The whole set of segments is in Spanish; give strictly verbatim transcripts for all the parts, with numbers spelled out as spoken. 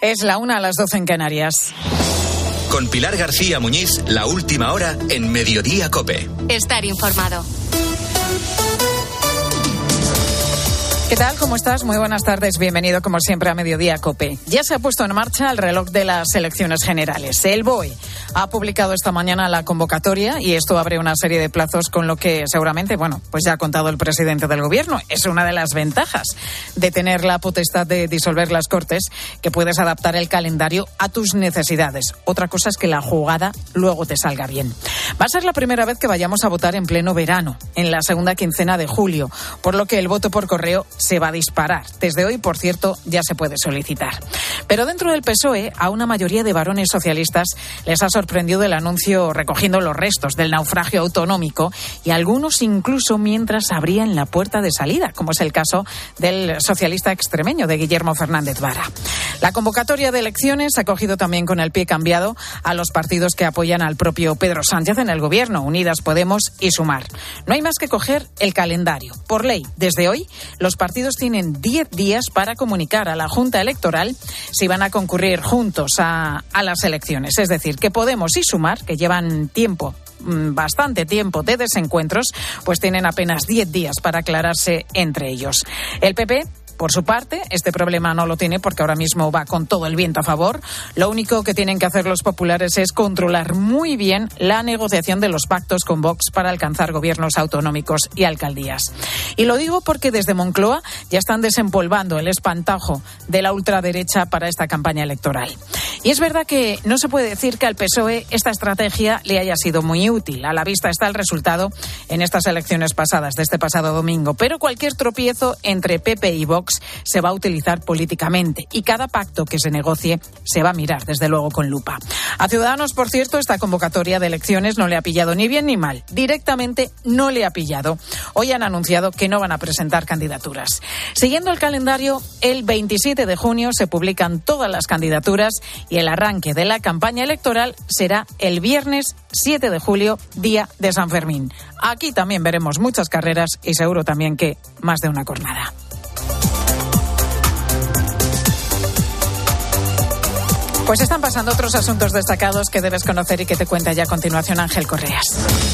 Es la una a las doce en Canarias. Con Pilar García Muñiz, la última hora en Mediodía COPE. Estar informado. ¿Qué tal? ¿Cómo estás? Muy buenas tardes. Bienvenido, como siempre, a Mediodía COPE. Ya se ha puesto en marcha el reloj de las elecciones generales. El B O E ha publicado esta mañana la convocatoria y esto abre una serie de plazos con lo que seguramente, bueno, pues ya ha contado el presidente del Gobierno. Es una de las ventajas de tener la potestad de disolver las Cortes, que puedes adaptar el calendario a tus necesidades. Otra cosa es que la jugada luego te salga bien. Va a ser la primera vez que vayamos a votar en pleno verano, en la segunda quincena de julio, por lo que el voto por correo se va a disparar. Desde hoy, por cierto, ya se puede solicitar. Pero dentro del P S O E, a una mayoría de varones socialistas les ha sorprendido el anuncio recogiendo los restos del naufragio autonómico y algunos incluso mientras abrían la puerta de salida, como es el caso del socialista extremeño de Guillermo Fernández Vara. La convocatoria de elecciones ha cogido también con el pie cambiado a los partidos que apoyan al propio Pedro Sánchez en el Gobierno, Unidas Podemos y Sumar. No hay más que coger el calendario. Por ley, desde hoy, los partidos tienen diez días para comunicar a la Junta Electoral si van a concurrir juntos a, a las elecciones. Es decir, que Podemos y Sumar, que llevan tiempo, bastante tiempo de desencuentros, pues tienen apenas diez días para aclararse entre ellos. El P P, por su parte, este problema no lo tiene porque ahora mismo va con todo el viento a favor. Lo único que tienen que hacer los populares es controlar muy bien la negociación de los pactos con Vox para alcanzar gobiernos autonómicos y alcaldías. Y lo digo porque desde Moncloa ya están desempolvando el espantajo de la ultraderecha para esta campaña electoral. Y es verdad que no se puede decir que al P S O E esta estrategia le haya sido muy útil. A la vista está el resultado en estas elecciones pasadas, de este pasado domingo. Pero cualquier tropiezo entre P P y Vox se va a utilizar políticamente y cada pacto que se negocie se va a mirar, desde luego, con lupa. A Ciudadanos, por cierto, esta convocatoria de elecciones no le ha pillado ni bien ni mal. Directamente no le ha pillado. Hoy han anunciado que no van a presentar candidaturas. Siguiendo el calendario, el veintisiete de junio se publican todas las candidaturas y el arranque de la campaña electoral será el viernes siete de julio, día de San Fermín. Aquí también veremos muchas carreras y seguro también que más de una cornada. Pues están pasando otros asuntos destacados que debes conocer y que te cuenta ya a continuación Ángel Correas.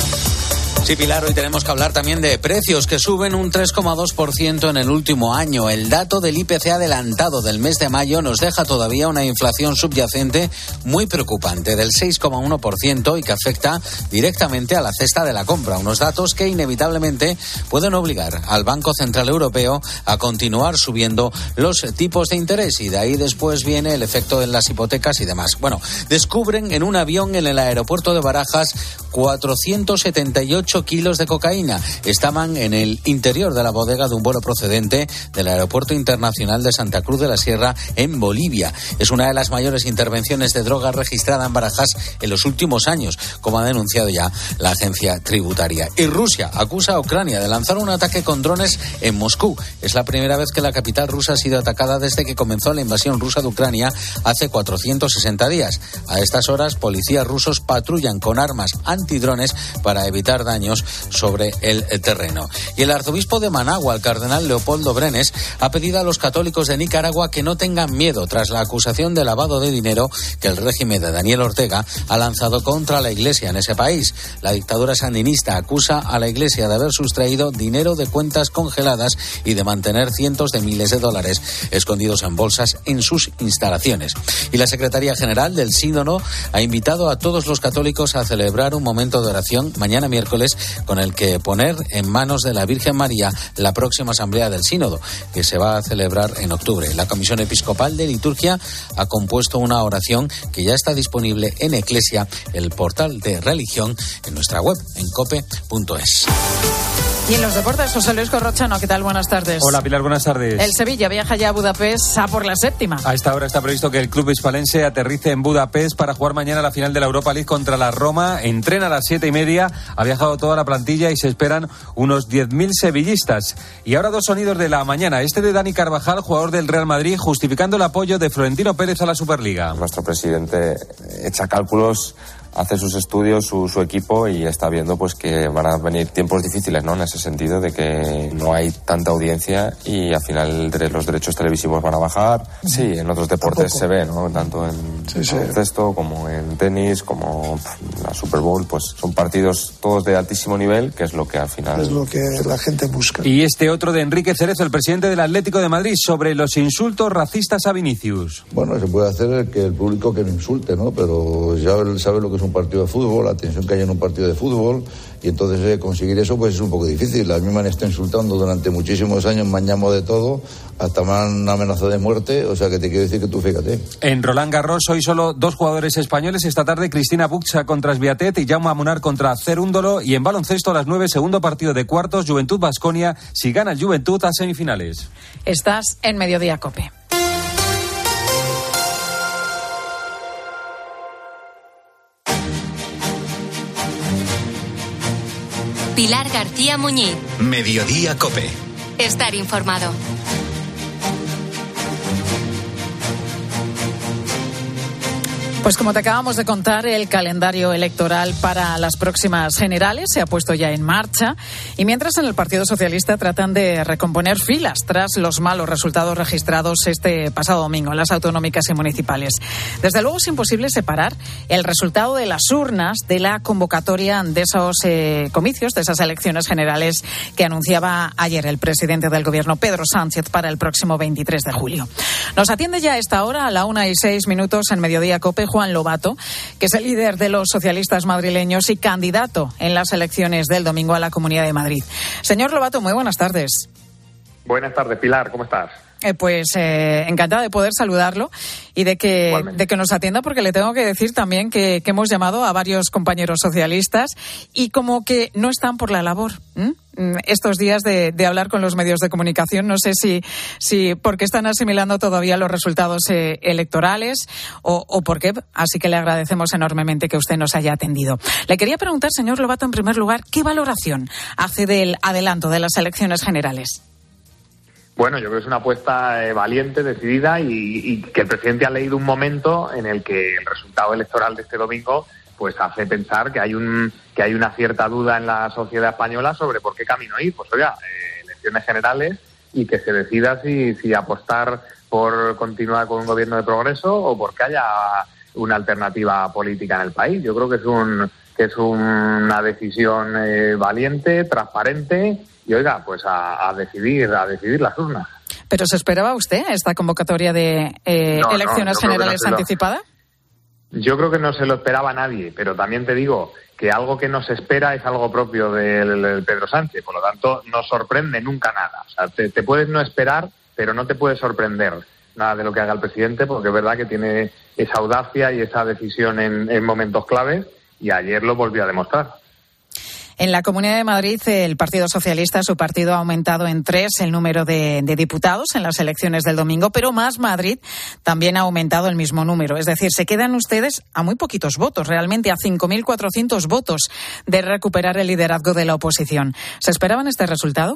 Sí, Pilar, hoy tenemos que hablar también de precios que suben un tres coma dos por ciento en el último año. El dato del I P C adelantado del mes de mayo nos deja todavía una inflación subyacente muy preocupante del seis coma uno por ciento y que afecta directamente a la cesta de la compra. Unos datos que inevitablemente pueden obligar al Banco Central Europeo a continuar subiendo los tipos de interés y de ahí después viene el efecto en las hipotecas y demás. Bueno, descubren en un avión en el aeropuerto de Barajas cuatrocientos setenta y ocho kilos de cocaína. Estaban en el interior de la bodega de un vuelo procedente del Aeropuerto Internacional de Santa Cruz de la Sierra en Bolivia. Es una de las mayores intervenciones de drogas registrada en Barajas en los últimos años, como ha denunciado ya la agencia tributaria. Y Rusia acusa a Ucrania de lanzar un ataque con drones en Moscú. Es la primera vez que la capital rusa ha sido atacada desde que comenzó la invasión rusa de Ucrania hace cuatrocientos sesenta días. A estas horas, policías rusos patrullan con armas antidrones para evitar daños sobre el terreno. Y el arzobispo de Managua, el cardenal Leopoldo Brenes, ha pedido a los católicos de Nicaragua que no tengan miedo tras la acusación de lavado de dinero que el régimen de Daniel Ortega ha lanzado contra la Iglesia en ese país. La dictadura sandinista acusa a la Iglesia de haber sustraído dinero de cuentas congeladas y de mantener cientos de miles de dólares escondidos en bolsas en sus instalaciones. Y la Secretaría General del Sínodo ha invitado a todos los católicos a celebrar un momento de oración mañana miércoles con el que poner en manos de la Virgen María la próxima asamblea del Sínodo, que se va a celebrar en octubre. La Comisión Episcopal de Liturgia ha compuesto una oración que ya está disponible en Eclesia, el portal de religión, en nuestra web, en cope punto es. Y en los deportes, José Luis Corrochano, ¿qué tal? Buenas tardes. Hola, Pilar, buenas tardes. El Sevilla viaja ya a Budapest a por la séptima. A esta hora está previsto que el club hispalense aterrice en Budapest para jugar mañana la final de la Europa League contra la Roma. Entrena a las siete y media, ha viajado toda la plantilla y se esperan unos diez mil sevillistas. Y ahora dos sonidos de la mañana. Este de Dani Carvajal, jugador del Real Madrid, justificando el apoyo de Florentino Pérez a la Superliga. Nuestro presidente echa cálculos hace sus estudios, su, su equipo, y está viendo pues que van a venir tiempos difíciles, ¿no? En ese sentido de que no hay tanta audiencia y al final los derechos televisivos van a bajar. Sí, en otros deportes se ve, ¿no? Tanto en sí, sí. baloncesto como en tenis, como la Super Bowl, pues son partidos todos de altísimo nivel, que es lo que al final... Es lo que la gente busca. Y este otro de Enrique Cerezo, el presidente del Atlético de Madrid, sobre los insultos racistas a Vinicius. Bueno, se puede hacer que el público que no insulte, ¿no? Pero ya él sabe lo que es un partido de fútbol, la tensión que hay en un partido de fútbol, y entonces eh, conseguir eso pues es un poco difícil. A mí me han estado insultando durante muchísimos años, me han llamado de todo, hasta me han amenazado de muerte, o sea que te quiero decir que tú fíjate. En Roland Garros hoy solo dos jugadores españoles, esta tarde Cristina Buxa contra Sviatet y Jaume Munar contra Cerúndolo, y en baloncesto a las nueve, segundo partido de cuartos, Juventud-Baskonia, si gana el Juventud a semifinales. Estás en Mediodía COPE. Pilar García Muñiz. Mediodía COPE. Estar informado. Pues como te acabamos de contar, el calendario electoral para las próximas generales se ha puesto ya en marcha, y mientras en el Partido Socialista tratan de recomponer filas tras los malos resultados registrados este pasado domingo en las autonómicas y municipales. Desde luego es imposible separar el resultado de las urnas de la convocatoria de esos eh, comicios, de esas elecciones generales que anunciaba ayer el presidente del Gobierno, Pedro Sánchez, para el próximo veintitrés de julio. Nos atiende ya a esta hora, a la una y seis minutos en Mediodía COPE, Juan Lobato, que es el líder de los socialistas madrileños y candidato en las elecciones del domingo a la Comunidad de Madrid. Señor Lobato, muy buenas tardes. Buenas tardes, Pilar, ¿cómo estás? Eh, pues eh, encantada de poder saludarlo y de que, de que nos atienda, porque le tengo que decir también que, que hemos llamado a varios compañeros socialistas y como que no están por la labor ¿m? estos días de, de hablar con los medios de comunicación. No sé si, si porque están asimilando todavía los resultados eh, electorales o, o por qué, así que le agradecemos enormemente que usted nos haya atendido. Le quería preguntar, señor Lobato, en primer lugar, ¿qué valoración hace del adelanto de las elecciones generales? Bueno, yo creo que es una apuesta eh, valiente, decidida, y, y que el presidente ha leído un momento en el que el resultado electoral de este domingo pues hace pensar que hay un que hay una cierta duda en la sociedad española sobre por qué camino ir. Pues oiga, eh, elecciones generales, y que se decida si, si apostar por continuar con un gobierno de progreso o porque haya una alternativa política en el país. Yo creo que es un que es una decisión eh, valiente, transparente. Y oiga, pues a, a decidir, a decidir las urnas. ¿Pero se esperaba usted esta convocatoria de eh, no, elecciones no, generales no lo, anticipada? Yo creo que no se lo esperaba nadie, pero también te digo que algo que no se espera es algo propio del, del Pedro Sánchez, por lo tanto no sorprende nunca nada. O sea, te, te puedes no esperar, pero no te puede sorprender nada de lo que haga el presidente, porque es verdad que tiene esa audacia y esa decisión en, en momentos claves, y ayer lo volvió a demostrar. En la Comunidad de Madrid, el Partido Socialista, su partido, ha aumentado en tres el número de, de diputados en las elecciones del domingo, pero Más Madrid también ha aumentado el mismo número. Es decir, se quedan ustedes a muy poquitos votos, realmente a cinco mil cuatrocientos votos de recuperar el liderazgo de la oposición. ¿Se esperaban este resultado?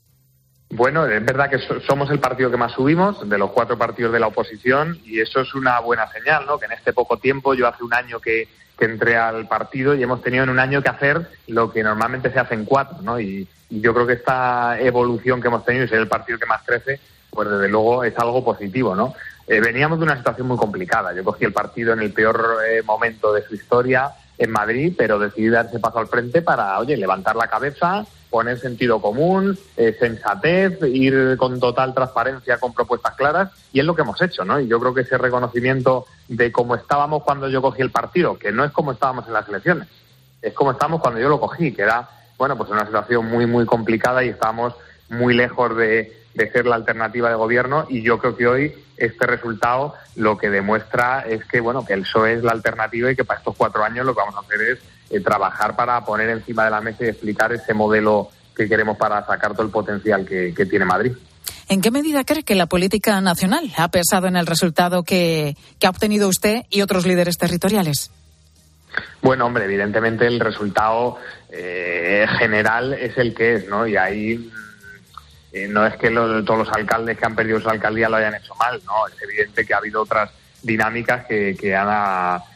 Bueno, es verdad que somos el partido que más subimos de los cuatro partidos de la oposición, y eso es una buena señal, ¿no? Que en este poco tiempo, yo hace un año que... que entré al partido y hemos tenido en un año que hacer lo que normalmente se hace en cuatro, ¿no? Y, y yo creo que esta evolución que hemos tenido y ser el partido que más crece, pues desde luego es algo positivo, ¿no? Eh, veníamos de una situación muy complicada. Yo cogí el partido en el peor eh, momento de su historia en Madrid, pero decidí dar ese paso al frente para, oye, levantar la cabeza, poner sentido común, eh, sensatez, ir con total transparencia, con propuestas claras, y es lo que hemos hecho, ¿no? Y yo creo que ese reconocimiento de cómo estábamos cuando yo cogí el partido, que no es como estábamos en las elecciones, es como estábamos cuando yo lo cogí, que era, bueno, pues una situación muy, muy complicada y estábamos muy lejos de, de ser la alternativa de gobierno, y yo creo que hoy este resultado lo que demuestra es que, bueno, que el P S O E es la alternativa y que para estos cuatro años lo que vamos a hacer es eh, trabajar para poner encima de la mesa y explicar ese modelo que queremos para sacar todo el potencial que, que tiene Madrid. ¿En qué medida cree que la política nacional ha pesado en el resultado que, que ha obtenido usted y otros líderes territoriales? Bueno, hombre, evidentemente el resultado eh, general es el que es, ¿no? Y ahí eh, no es que lo, todos los alcaldes que han perdido su alcaldía lo hayan hecho mal, ¿no? Es evidente que ha habido otras dinámicas que, que, han,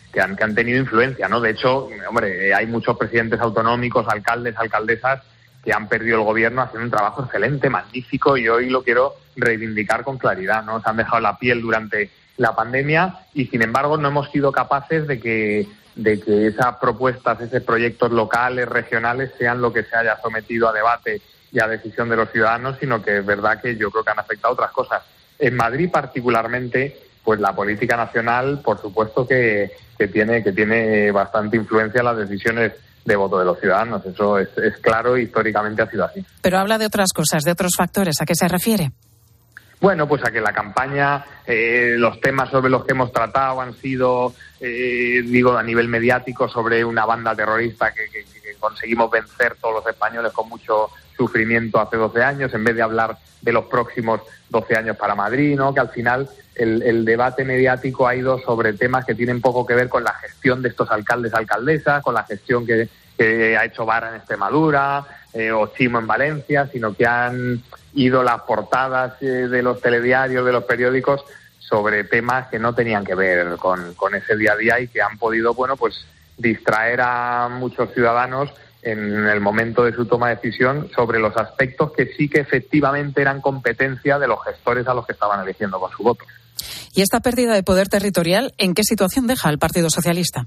que han, que han tenido influencia, ¿no? De hecho, hombre, hay muchos presidentes autonómicos, alcaldes, alcaldesas que han perdido el gobierno haciendo un trabajo excelente, magnífico, y hoy lo quiero reivindicar con claridad, ¿no? Se han dejado la piel durante la pandemia y, sin embargo, no hemos sido capaces de que de que esas propuestas, esos proyectos locales, regionales, sean lo que se haya sometido a debate y a decisión de los ciudadanos, sino que es verdad que yo creo que han afectado otras cosas. En Madrid, particularmente, pues la política nacional, por supuesto que, que tiene que tiene bastante influencia en las decisiones de voto de los ciudadanos. Eso es, es claro y históricamente ha sido así. Pero habla de otras cosas, de otros factores. ¿A qué se refiere? Bueno, pues a que la campaña, eh, los temas sobre los que hemos tratado han sido, eh, digo, a nivel mediático, sobre una banda terrorista que, que, que conseguimos vencer todos los españoles con mucho sufrimiento hace doce años, en vez de hablar de los próximos doce años para Madrid, ¿no? Que al final el, el debate mediático ha ido sobre temas que tienen poco que ver con la gestión de estos alcaldes, alcaldesas, con la gestión que, que ha hecho Vara en Extremadura, eh, o Chimo en Valencia, sino que han ido las portadas eh, de los telediarios, de los periódicos, sobre temas que no tenían que ver con, con ese día a día y que han podido, bueno, pues distraer a muchos ciudadanos en el momento de su toma de decisión sobre los aspectos que sí que efectivamente eran competencia de los gestores a los que estaban eligiendo con su voto. ¿Y esta pérdida de poder territorial en qué situación deja al Partido Socialista?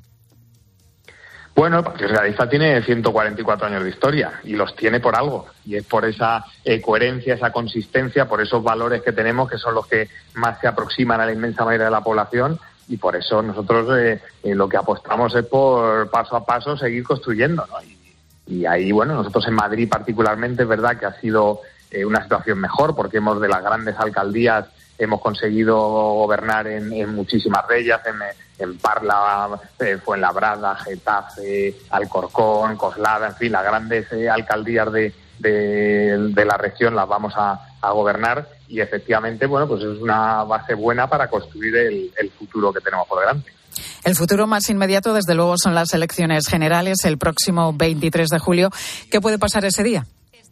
Bueno, el Partido Socialista tiene ciento cuarenta y cuatro años de historia y los tiene por algo, y es por esa eh, coherencia, esa consistencia, por esos valores que tenemos, que son los que más se aproximan a la inmensa mayoría de la población, y por eso nosotros eh, eh, lo que apostamos es por paso a paso seguir construyendo, ¿no? Y, y ahí, bueno, nosotros en Madrid particularmente es verdad que ha sido eh, una situación mejor, porque hemos de las grandes alcaldías hemos conseguido gobernar en, en muchísimas de ellas, en, en Parla, eh, Fuenlabrada, Getafe, Alcorcón, Coslada, en fin, las grandes eh, alcaldías de, de, de la región las vamos a, a gobernar, y efectivamente, bueno, pues es una base buena para construir el, el futuro que tenemos por delante. El futuro más inmediato, desde luego, son las elecciones generales el próximo veintitrés de julio. ¿Qué puede pasar ese día?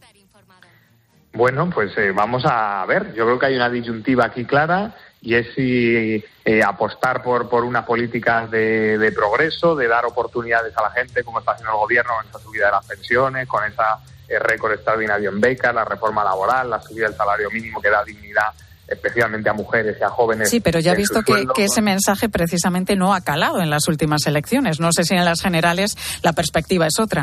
Bueno, pues eh, vamos a ver. Yo creo que hay una disyuntiva aquí clara, y es si eh, apostar por por unas políticas de, de progreso, de dar oportunidades a la gente, como está haciendo el gobierno con esa subida de las pensiones, con esa eh, récord extraordinario en becas, la reforma laboral, la subida del salario mínimo que da dignidad especialmente a mujeres y a jóvenes. Sí, pero ya he visto que, que ese mensaje precisamente no ha calado en las últimas elecciones. No sé si en las generales la perspectiva es otra.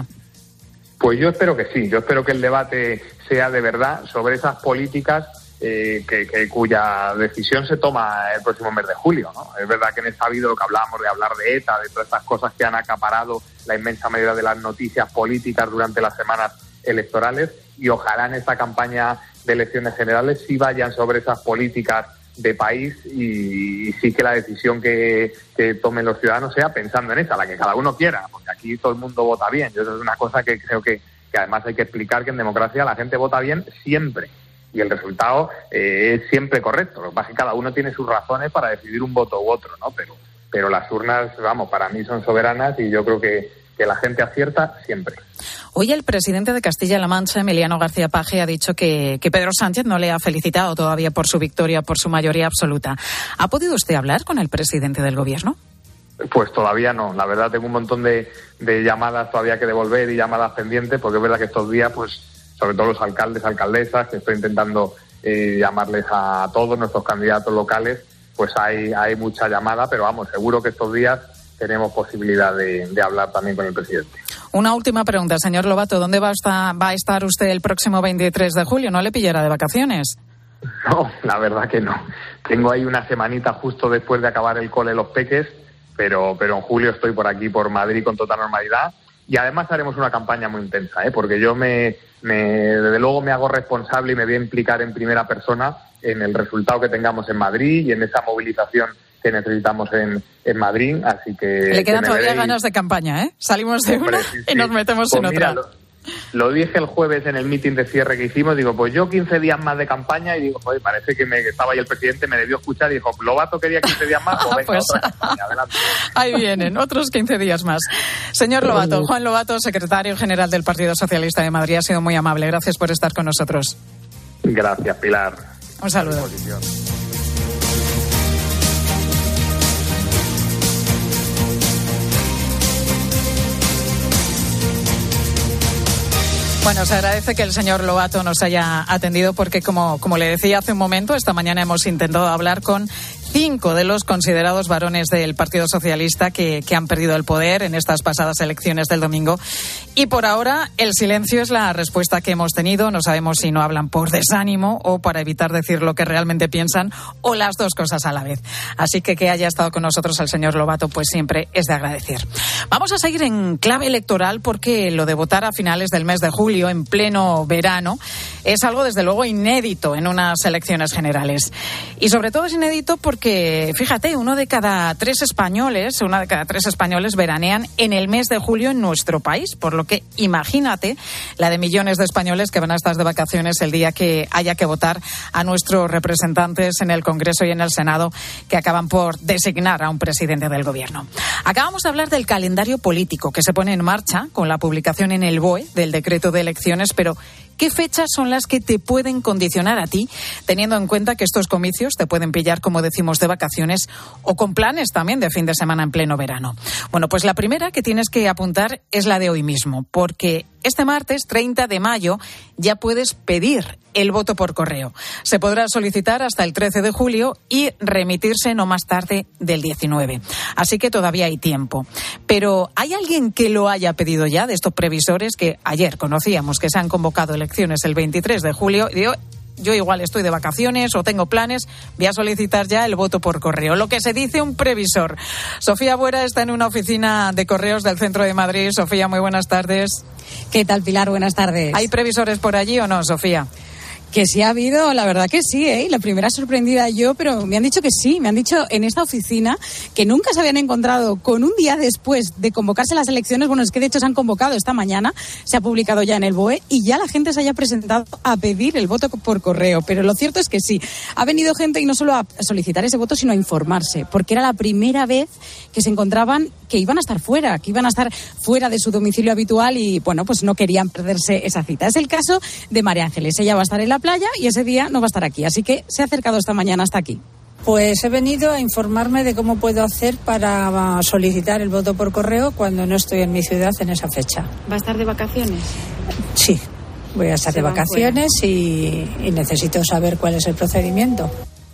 Pues yo espero que sí, yo espero que el debate sea de verdad sobre esas políticas eh, que, que cuya decisión se toma el próximo mes de julio, ¿no? Es verdad que en esta vida lo que hablábamos de hablar de ETA, de todas estas cosas que han acaparado la inmensa mayoría de las noticias políticas durante las semanas electorales, y ojalá en esta campaña de elecciones generales sí vayan sobre esas políticas de país, y, y sí que la decisión que, que tomen los ciudadanos sea pensando en esa, la que cada uno quiera, porque aquí todo el mundo vota bien. Yo, eso es una cosa que creo que, que además hay que explicar, que en democracia la gente vota bien siempre, y el resultado eh, es siempre correcto. Lo que pasa es que cada uno tiene sus razones para decidir un voto u otro, ¿no? Pero, pero las urnas, vamos, para mí son soberanas, y yo creo que, que la gente acierta siempre. Hoy el presidente de Castilla-La Mancha, Emiliano García Paje, ha dicho que, que Pedro Sánchez no le ha felicitado todavía por su victoria, por su mayoría absoluta. ¿Ha podido usted hablar con el presidente del gobierno? Pues todavía no. La verdad, tengo un montón de, de llamadas todavía que devolver y llamadas pendientes, porque es verdad que estos días, pues, sobre todo los alcaldes, alcaldesas, que estoy intentando eh, llamarles a todos nuestros candidatos locales, pues hay, hay mucha llamada, pero vamos, seguro que estos días tenemos posibilidad de, de hablar también con el presidente. Una última pregunta, señor Lobato. ¿Dónde va a, estar, va a estar usted el próximo veintitrés de julio? ¿No le pillará de vacaciones? No, la verdad que no. Tengo ahí una semanita justo después de acabar el cole los peques, pero, pero en julio estoy por aquí, por Madrid, con total normalidad. Y además haremos una campaña muy intensa, ¿eh? Porque yo me, me, desde luego me hago responsable y me voy a implicar en primera persona en el resultado que tengamos en Madrid y en esa movilización que necesitamos en, en Madrid, así que... Le quedan que todavía veréis... ganas de campaña, ¿eh? Salimos de Hombre, una sí, sí. y nos metemos pues en mira, otra. Lo, lo dije el jueves en el meeting de cierre que hicimos, digo, pues yo quince días más de campaña, y digo, joder, parece que, me, que estaba ahí el presidente, me debió escuchar y dijo, Lobato quería quince días más, o venga, pues, otra campaña, adelante. Ahí vienen, otros quince días más. Señor Lobato, Juan Lobato, secretario general del Partido Socialista de Madrid, ha sido muy amable. Gracias por estar con nosotros. Gracias, Pilar. Un saludo. Bueno, se agradece que el señor Lobato nos haya atendido porque, como, como le decía hace un momento, esta mañana hemos intentado hablar con cinco de los considerados varones del Partido Socialista que, que han perdido el poder en estas pasadas elecciones del domingo. Y por ahora el silencio es la respuesta que hemos tenido. No sabemos si no hablan por desánimo o para evitar decir lo que realmente piensan o las dos cosas a la vez. Así que que haya estado con nosotros el señor Lobato pues siempre es de agradecer. Vamos a seguir en clave electoral porque lo de votar a finales del mes de julio en pleno verano es algo desde luego inédito en unas elecciones generales. Y sobre todo es inédito porque que, fíjate, uno de cada tres españoles, una de cada tres españoles veranean en el mes de julio en nuestro país, por lo que imagínate la de millones de españoles que van a estar de vacaciones el día que haya que votar a nuestros representantes en el Congreso y en el Senado que acaban por designar a un presidente del Gobierno. Acabamos de hablar del calendario político que se pone en marcha con la publicación en el B O E del decreto de elecciones, pero ¿qué fechas son las que te pueden condicionar a ti, teniendo en cuenta que estos comicios te pueden pillar, como decimos, de vacaciones o con planes también de fin de semana en pleno verano? Bueno, pues la primera que tienes que apuntar es la de hoy mismo, porque este martes, treinta de mayo, ya puedes pedir el voto por correo. Se podrá solicitar hasta el trece de julio y remitirse no más tarde del diecinueve. Así que todavía hay tiempo. Pero ¿hay alguien que lo haya pedido ya de estos previsores que ayer conocíamos que se han convocado elecciones el veintitrés de julio? Y digo, yo igual estoy de vacaciones o tengo planes, voy a solicitar ya el voto por correo. Lo que se dice un previsor. Sofía Buera está en una oficina de correos del centro de Madrid. Sofía, muy buenas tardes. ¿Qué tal, Pilar? Buenas tardes. ¿Hay previsores por allí o no, Sofía? Que sí ha habido, la verdad que sí, ¿eh? La primera sorprendida yo, pero me han dicho que sí, me han dicho en esta oficina que nunca se habían encontrado con un día después de convocarse las elecciones. Bueno, es que de hecho se han convocado esta mañana, se ha publicado ya en el B O E y ya la gente se haya presentado a pedir el voto por correo. Pero lo cierto es que sí, ha venido gente y no solo a solicitar ese voto, sino a informarse, porque era la primera vez que se encontraban que iban a estar fuera, que iban a estar fuera de su domicilio habitual y, bueno, pues no querían perderse esa cita. Es el caso de María Ángeles. Ella va a estar en la playa y ese día no va a estar aquí, así que se ha acercado esta mañana hasta aquí. Pues he venido a informarme de cómo puedo hacer para solicitar el voto por correo cuando no estoy en mi ciudad en esa fecha. ¿Va a estar de vacaciones? Sí, voy a estar de vacaciones y, y necesito saber cuál es el procedimiento.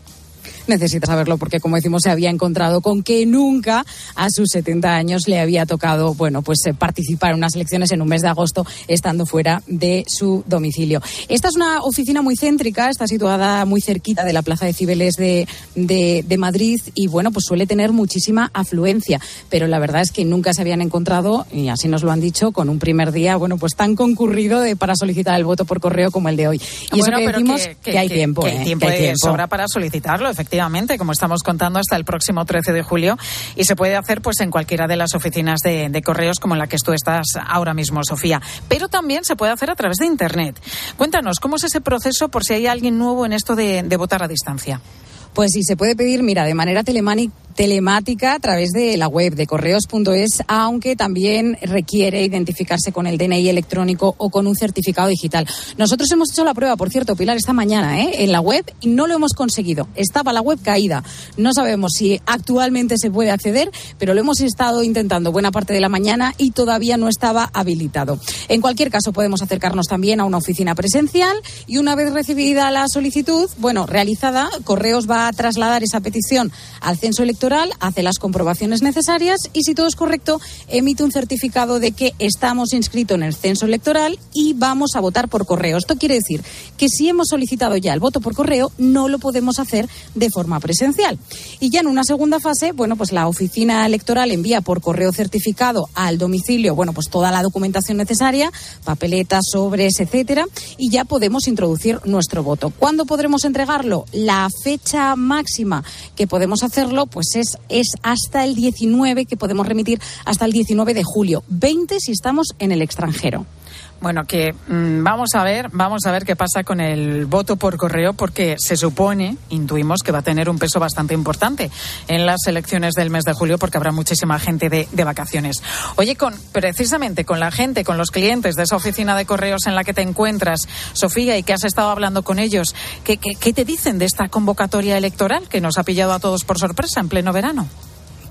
Necesita saberlo porque, como decimos, se había encontrado con que nunca a sus setenta años le había tocado, bueno, pues eh, participar en unas elecciones en un mes de agosto estando fuera de su domicilio. Esta es una oficina muy céntrica, está situada muy cerquita de la Plaza de Cibeles de, de, de Madrid y, bueno, pues suele tener muchísima afluencia, pero la verdad es que nunca se habían encontrado, y así nos lo han dicho, con un primer día, bueno, pues tan concurrido de, para solicitar el voto por correo como el de hoy. Y bueno, eso que decimos que, que, que hay que, tiempo, que ¿eh? hay tiempo, que hay tiempo. sobra para solicitarlo, efectivamente. Efectivamente, como estamos contando, hasta el próximo trece de julio y se puede hacer pues en cualquiera de las oficinas de, de correos como en la que tú estás ahora mismo, Sofía. Pero también se puede hacer a través de Internet. Cuéntanos, ¿cómo es ese proceso por si hay alguien nuevo en esto de, de votar a distancia? Pues sí, se puede pedir, mira, de manera telemática. telemática a través de la web de correos punto es, aunque también requiere identificarse con el D N I electrónico o con un certificado digital. Nosotros hemos hecho la prueba, por cierto, Pilar, esta mañana, ¿eh? en la web y no lo hemos conseguido. Estaba la web caída. No sabemos si actualmente se puede acceder, pero lo hemos estado intentando buena parte de la mañana y todavía no estaba habilitado. En cualquier caso, podemos acercarnos también a una oficina presencial y una vez recibida la solicitud, bueno, realizada, Correos va a trasladar esa petición al censo electoral, hace las comprobaciones necesarias y, si todo es correcto, emite un certificado de que estamos inscritos en el censo electoral y vamos a votar por correo. Esto quiere decir que si hemos solicitado ya el voto por correo, no lo podemos hacer de forma presencial. Y ya en una segunda fase, bueno, pues la oficina electoral envía por correo certificado al domicilio, bueno, pues toda la documentación necesaria, papeletas, sobres, etcétera, y ya podemos introducir nuestro voto. ¿Cuándo podremos entregarlo? La fecha máxima que podemos hacerlo, pues Es, es hasta el diecinueve, que podemos remitir hasta el diecinueve de julio, veinte si estamos en el extranjero. Bueno, que mmm, vamos a ver, vamos a ver qué pasa con el voto por correo, porque se supone, intuimos que va a tener un peso bastante importante en las elecciones del mes de julio, porque habrá muchísima gente de, de vacaciones. Oye, con precisamente con la gente, con los clientes de esa oficina de correos en la que te encuentras, Sofía, y que has estado hablando con ellos, ¿qué, qué, qué te dicen de esta convocatoria electoral que nos ha pillado a todos por sorpresa en pleno verano?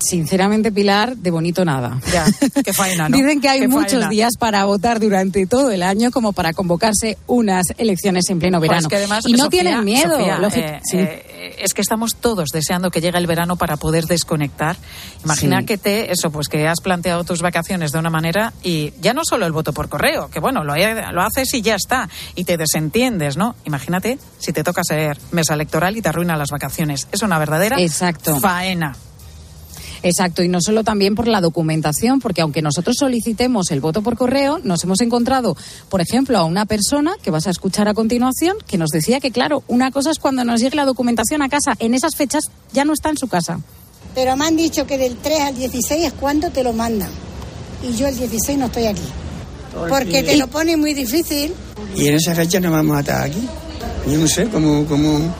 sinceramente, Pilar, de bonito nada. Ya, qué faena, ¿no? Dicen que hay qué muchos faena. días para votar durante todo el año como para convocarse unas elecciones en pleno verano. Pues que además, y no Sofía, tienen miedo. Sofía, lógico, eh, sí. eh, es que estamos todos deseando que llegue el verano para poder desconectar. Imagina Sí. que te, eso, pues que has planteado tus vacaciones de una manera y ya no solo el voto por correo, que bueno, lo, lo haces y ya está, y te desentiendes, ¿no? Imagínate si te toca ser mesa electoral y te arruina las vacaciones. Es una verdadera Exacto. faena. Exacto, y no solo también por la documentación, porque aunque nosotros solicitemos el voto por correo, nos hemos encontrado, por ejemplo, a una persona que vas a escuchar a continuación, que nos decía que, claro, una cosa es cuando nos llegue la documentación a casa, en esas fechas ya no está en su casa. Pero me han dicho que del tres al dieciséis es cuando te lo mandan, y yo el dieciséis no estoy aquí, porque te lo pone muy difícil. Y en esa fecha no vamos a estar aquí. Yo no sé cómo... cómo...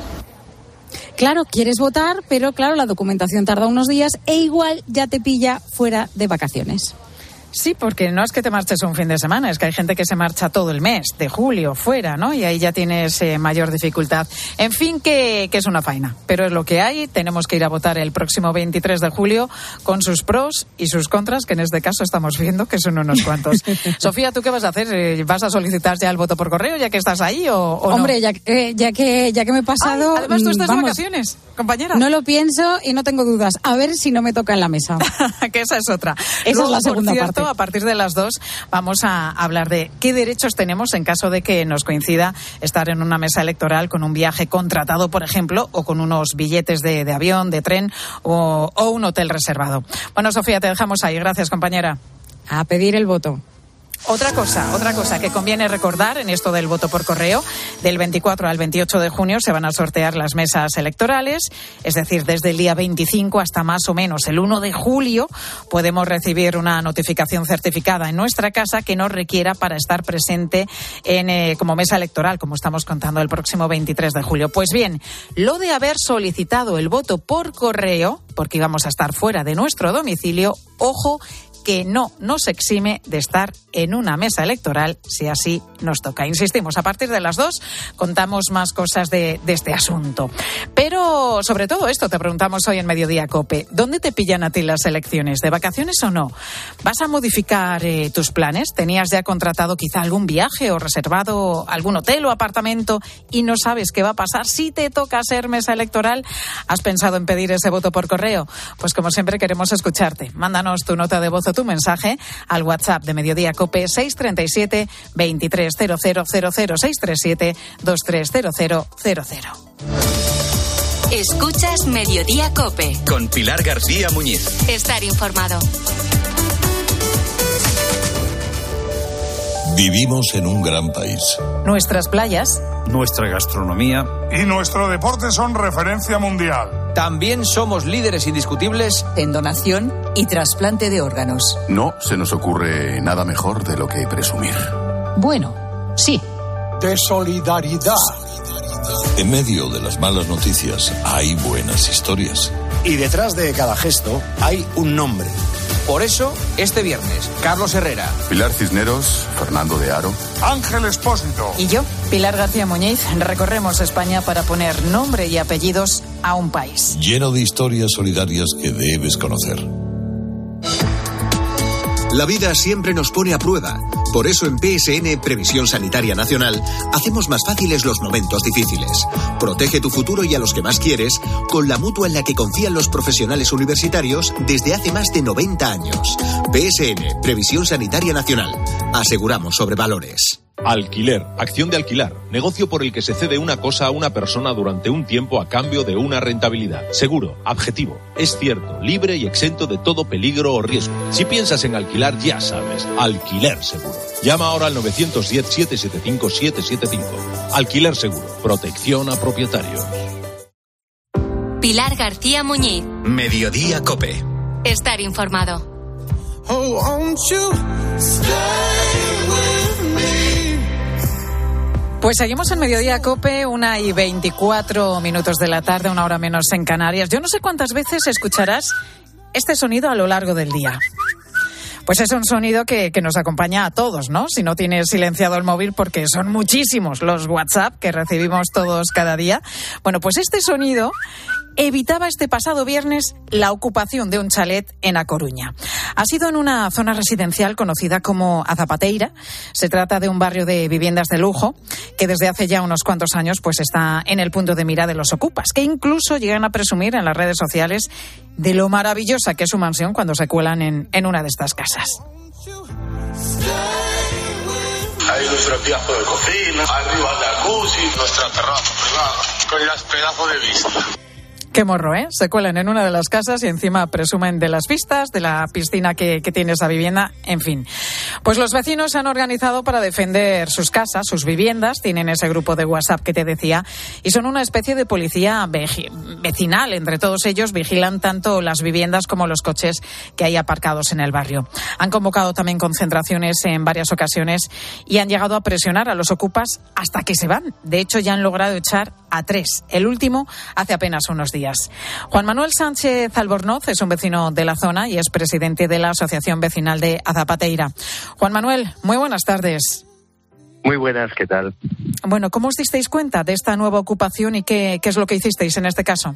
Claro, quieres votar, pero claro, la documentación tarda unos días e igual ya te pilla fuera de vacaciones. Sí, porque no es que te marches un fin de semana, es que hay gente que se marcha todo el mes, de julio, fuera, ¿no? Y ahí ya tienes eh, mayor dificultad. En fin, que, que es una faena, pero es lo que hay. Tenemos que ir a votar el próximo veintitrés de julio con sus pros y sus contras, que en este caso estamos viendo que son unos cuantos. Sofía, ¿tú qué vas a hacer? ¿Vas a solicitar ya el voto por correo ya que estás ahí o, o no? Hombre, ya, eh, ya, que, ya que me he pasado... Ay, además tú estás vamos, de vacaciones, compañera. No lo pienso y no tengo dudas. A ver si no me toca en la mesa. Que esa es otra. Esa Luego, es la segunda por cierto, parte. A partir de las dos vamos a hablar de qué derechos tenemos en caso de que nos coincida estar en una mesa electoral con un viaje contratado, por ejemplo, o con unos billetes de, de avión, de tren o, o un hotel reservado. Bueno, Sofía, te dejamos ahí. Gracias, compañera. A pedir el voto. Otra cosa, otra cosa que conviene recordar en esto del voto por correo, del veinticuatro al veintiocho de junio se van a sortear las mesas electorales, es decir, desde el día veinticinco hasta más o menos el uno de julio podemos recibir una notificación certificada en nuestra casa que nos requiera para estar presente en eh, como mesa electoral, como estamos contando el próximo veintitrés de julio. Pues bien, lo de haber solicitado el voto por correo, porque íbamos a estar fuera de nuestro domicilio, ojo, que no nos exime de estar en una mesa electoral si así nos toca. Insistimos, a partir de las dos contamos más cosas de, de este asunto. Pero sobre todo esto te preguntamos hoy en Mediodía COPE. ¿Dónde te pillan a ti las elecciones? ¿De vacaciones o no? ¿Vas a modificar eh, tus planes? ¿Tenías ya contratado quizá algún viaje o reservado algún hotel o apartamento y no sabes qué va a pasar si te toca ser mesa electoral? ¿Has pensado en pedir ese voto por correo? Pues como siempre queremos escucharte. Mándanos tu nota de voz o tu mensaje al WhatsApp de Mediodía COPE seis tres siete, veintitrés cero cero cero cero, seis tres siete, veintitrés cero cero cero cero. Escuchas Mediodía COPE. Con Pilar García Muñiz. Estar informado. Vivimos en un gran país. Nuestras playas, nuestra gastronomía y nuestro deporte son referencia mundial. También somos líderes indiscutibles en donación y trasplante de órganos. No se nos ocurre nada mejor de lo que presumir. Bueno, sí. De solidaridad. En medio de las malas noticias hay buenas historias. Y detrás de cada gesto hay un nombre. Por eso, este viernes, Carlos Herrera, Pilar Cisneros, Fernando de Aro, Ángel Espósito y yo, Pilar García Muñiz, recorremos España para poner nombre y apellidos a un país. Lleno de historias solidarias que debes conocer. La vida siempre nos pone a prueba. Por eso en P S N, Previsión Sanitaria Nacional, hacemos más fáciles los momentos difíciles. Protege tu futuro y a los que más quieres con la mutua en la que confían los profesionales universitarios desde hace más de noventa años. P S N, Previsión Sanitaria Nacional. Aseguramos sobre valores. Alquiler, acción de alquilar, negocio por el que se cede una cosa a una persona durante un tiempo a cambio de una rentabilidad. Seguro, objetivo, es cierto, libre y exento de todo peligro o riesgo. Si piensas en alquilar, ya sabes, Alquiler Seguro. Llama ahora al nueve uno cero, siete siete cinco, siete siete cinco. Alquiler Seguro, protección a propietarios. Pilar García Muñiz. Mediodía COPE. Estar informado. Oh, won't you stay with me? Pues seguimos en Mediodía COPE, una y veinticuatro minutos de la tarde, una hora menos en Canarias. Yo no sé cuántas veces escucharás este sonido a lo largo del día. Pues es un sonido que, que nos acompaña a todos, ¿no? Si no tienes silenciado el móvil, porque son muchísimos los WhatsApp que recibimos todos cada día. Bueno, pues este sonido evitaba este pasado viernes la ocupación de un chalet en A Coruña. Ha sido en una zona residencial conocida como A Zapateira. Se trata de un barrio de viviendas de lujo que desde hace ya unos cuantos años pues está en el punto de mira de los ocupas, que incluso llegan a presumir en las redes sociales de lo maravillosa que es su mansión cuando se cuelan en, en una de estas casas. Hay nuestro pedazo de cocina, arriba el jacuzzi, nuestra terraza privada, con el pedazo de vista. Qué morro, ¿eh? Se cuelan en una de las casas y encima presumen de las vistas, de la piscina que, que tiene esa vivienda, en fin. Pues los vecinos se han organizado para defender sus casas, sus viviendas, tienen ese grupo de WhatsApp que te decía, y son una especie de policía vecinal. Entre todos ellos vigilan tanto las viviendas como los coches que hay aparcados en el barrio. Han convocado también concentraciones en varias ocasiones y han llegado a presionar a los ocupas hasta que se van. De hecho, ya han logrado echar a tres. El último hace apenas unos días. Juan Manuel Sánchez Albornoz es un vecino de la zona y es presidente de la Asociación Vecinal de A Zapateira. Juan Manuel, muy buenas tardes. Muy buenas, ¿qué tal? Bueno, ¿cómo os disteis cuenta de esta nueva ocupación y qué, qué es lo que hicisteis en este caso?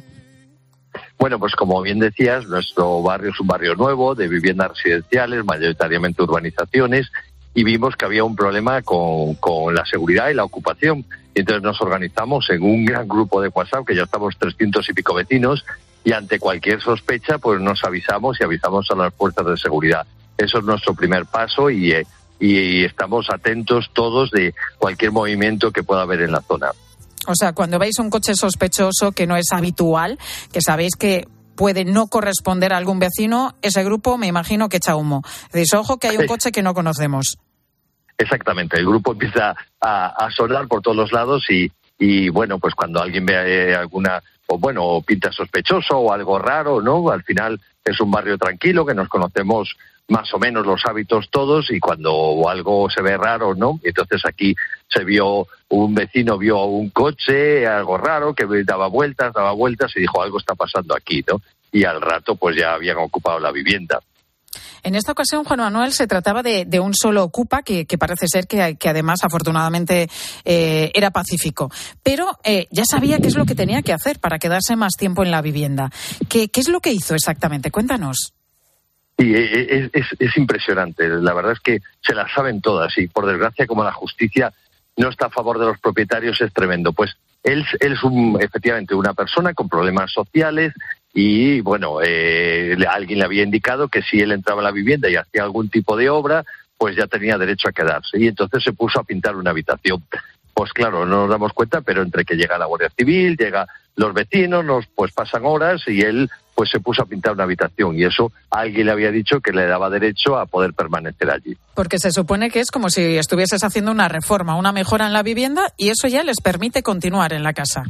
Bueno, pues como bien decías, nuestro barrio es un barrio nuevo de viviendas residenciales, mayoritariamente urbanizaciones, y vimos que había un problema con, con la seguridad y la ocupación. Y entonces nos organizamos en un gran grupo de WhatsApp, que ya estamos trescientos y pico vecinos, y ante cualquier sospecha pues nos avisamos y avisamos a las fuerzas de seguridad. Eso es nuestro primer paso y, eh, y estamos atentos todos de cualquier movimiento que pueda haber en la zona. O sea, cuando veis un coche sospechoso que no es habitual, que sabéis que puede no corresponder a algún vecino, ese grupo me imagino que echa humo. Decís, ojo que hay un coche que no conocemos. Exactamente, el grupo empieza a, a sonar por todos los lados y, y bueno, pues cuando alguien ve eh, alguna, o bueno, o pinta sospechoso o algo raro, ¿no? Al final es un barrio tranquilo, que nos conocemos más o menos los hábitos todos, y cuando algo se ve raro, ¿no? Entonces aquí se vio, un vecino vio un coche, algo raro, que daba vueltas, daba vueltas y dijo, algo está pasando aquí, ¿no? Y al rato pues ya habían ocupado la vivienda. En esta ocasión, Juan Manuel, se trataba de, de un solo ocupa, que, que parece ser que, que además, afortunadamente, eh, era pacífico. Pero eh, ya sabía qué es lo que tenía que hacer para quedarse más tiempo en la vivienda. ¿Qué, qué es lo que hizo exactamente? Cuéntanos. Sí, es, es, es impresionante. La verdad es que se las saben todas y, por desgracia, como la justicia no está a favor de los propietarios, es tremendo. Pues él, él es un, efectivamente una persona con problemas sociales. Y, bueno, eh, alguien le había indicado que si él entraba a la vivienda y hacía algún tipo de obra, pues ya tenía derecho a quedarse. Y entonces se puso a pintar una habitación. Pues claro, no nos damos cuenta, pero entre que llega la Guardia Civil, llega los vecinos, nos pues pasan horas y él pues se puso a pintar una habitación. Y eso alguien le había dicho que le daba derecho a poder permanecer allí. Porque se supone que es como si estuvieses haciendo una reforma, una mejora en la vivienda, y eso ya les permite continuar en la casa.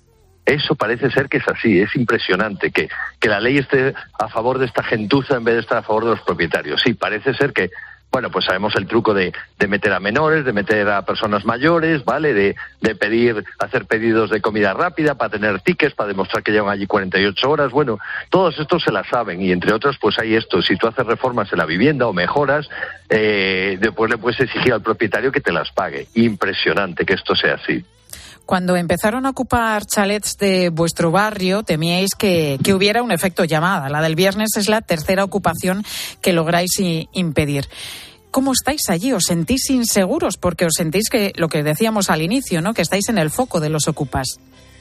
Eso parece ser que es así, es impresionante que, que la ley esté a favor de esta gentuza en vez de estar a favor de los propietarios. Sí, parece ser que, bueno, pues sabemos el truco de, de meter a menores, de meter a personas mayores, ¿vale? De, de pedir, hacer pedidos de comida rápida para tener tickets, para demostrar que llevan allí cuarenta y ocho horas. Bueno, todos estos se la saben y entre otros pues hay esto, si tú haces reformas en la vivienda o mejoras, eh, después le puedes exigir al propietario que te las pague. Impresionante que esto sea así. Cuando empezaron a ocupar chalets de vuestro barrio, temíais que, que hubiera un efecto llamada. La del viernes es la tercera ocupación que lográis i- impedir. ¿Cómo estáis allí? ¿Os sentís inseguros? Porque os sentís que, lo que decíamos al inicio, ¿no? Que estáis en el foco de los ocupas.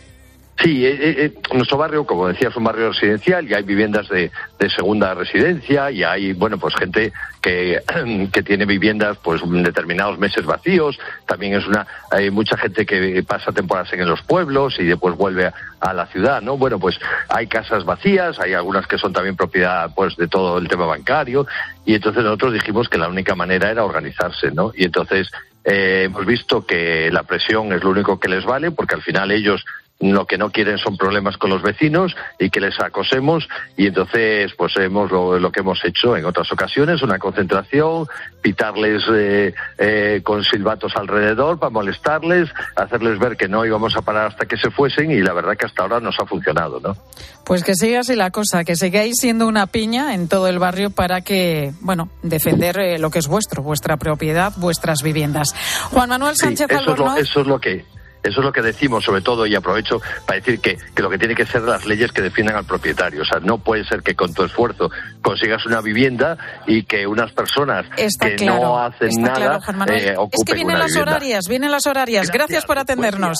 Sí, eh, eh, nuestro barrio, como decías, es un barrio residencial y hay viviendas de, de segunda residencia y hay, bueno, pues gente que, que tiene viviendas pues en determinados meses vacíos. También es una, hay mucha gente que pasa temporadas en los pueblos y después vuelve a, a la ciudad, ¿no? Bueno, pues hay casas vacías, hay algunas que son también propiedad pues de todo el tema bancario y entonces nosotros dijimos que la única manera era organizarse, ¿no? Y entonces eh, hemos visto que la presión es lo único que les vale porque al final ellos lo que no quieren son problemas con los vecinos y que les acosemos y entonces pues hemos lo, lo que hemos hecho en otras ocasiones, una concentración, pitarles eh, eh, con silbatos alrededor para molestarles, hacerles ver que no íbamos a parar hasta que se fuesen y la verdad que hasta ahora nos ha funcionado, ¿no? Pues que siga así la cosa, que sigáis siendo una piña en todo el barrio para que, bueno, defender eh, lo que es vuestro, vuestra propiedad, vuestras viviendas. Juan Manuel Sánchez sí, eso Albornoz. Es lo, eso es lo que... Eso es lo que decimos, sobre todo, y aprovecho para decir que, que lo que tiene que ser las leyes que defiendan al propietario. O sea, no puede ser que con tu esfuerzo consigas una vivienda y que unas personas está que claro, no hacen está nada claro, Juan Manuel. eh, ocupen es que vienen una las vivienda. horarias, vienen las horarias. Gracias, Gracias por atendernos.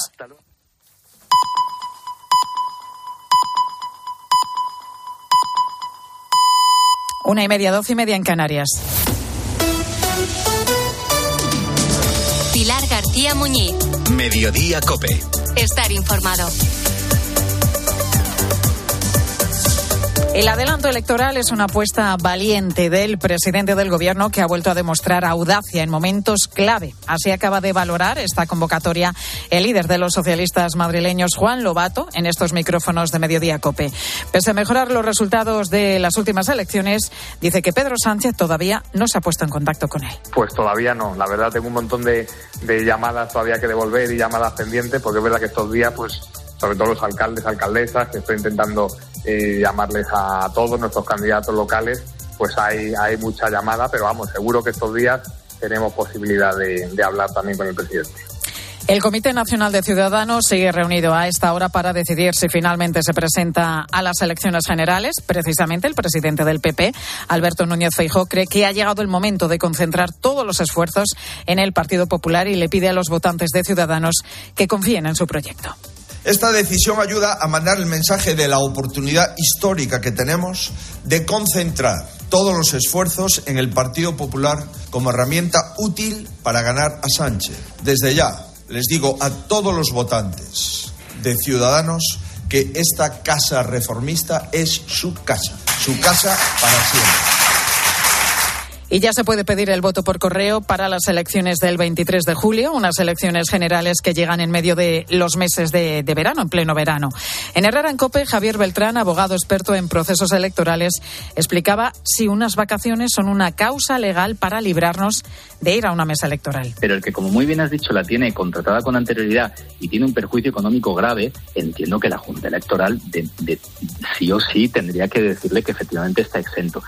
Una y media, doce y media en Canarias. Pilar García Muñiz. Mediodía COPE. Estar informado. El adelanto electoral es una apuesta valiente del presidente del Gobierno, que ha vuelto a demostrar audacia en momentos clave. Así acaba de valorar esta convocatoria el líder de los socialistas madrileños, Juan Lobato, en estos micrófonos de Mediodía COPE. Pese a mejorar los resultados de las últimas elecciones, dice que Pedro Sánchez todavía no se ha puesto en contacto con él. Pues todavía no. La verdad, tengo un montón de, de llamadas todavía que devolver y llamadas pendientes, porque es verdad que estos días, pues, sobre todo los alcaldes, alcaldesas, que estoy intentando eh, llamarles a todos nuestros candidatos locales, pues hay, hay mucha llamada, pero vamos, seguro que estos días tenemos posibilidad de, de hablar también con el presidente. El Comité Nacional de Ciudadanos sigue reunido a esta hora para decidir si finalmente se presenta a las elecciones generales. Precisamente el presidente del P P, Alberto Núñez Feijóo, cree que ha llegado el momento de concentrar todos los esfuerzos en el Partido Popular y le pide a los votantes de Ciudadanos que confíen en su proyecto. Esta decisión ayuda a mandar el mensaje de la oportunidad histórica que tenemos de concentrar todos los esfuerzos en el Partido Popular como herramienta útil para ganar a Sánchez. Desde ya les digo a todos los votantes de Ciudadanos que esta casa reformista es su casa, su casa para siempre. Y ya se puede pedir el voto por correo para las elecciones del veintitrés de julio, unas elecciones generales que llegan en medio de los meses de, de verano, en pleno verano. En Herrera en COPE, Javier Beltrán, abogado experto en procesos electorales, explicaba si unas vacaciones son una causa legal para librarnos de ir a una mesa electoral. Pero el que, como muy bien has dicho, la tiene contratada con anterioridad y tiene un perjuicio económico grave, entiendo que la Junta Electoral de, de, sí o sí tendría que decirle que efectivamente está exento.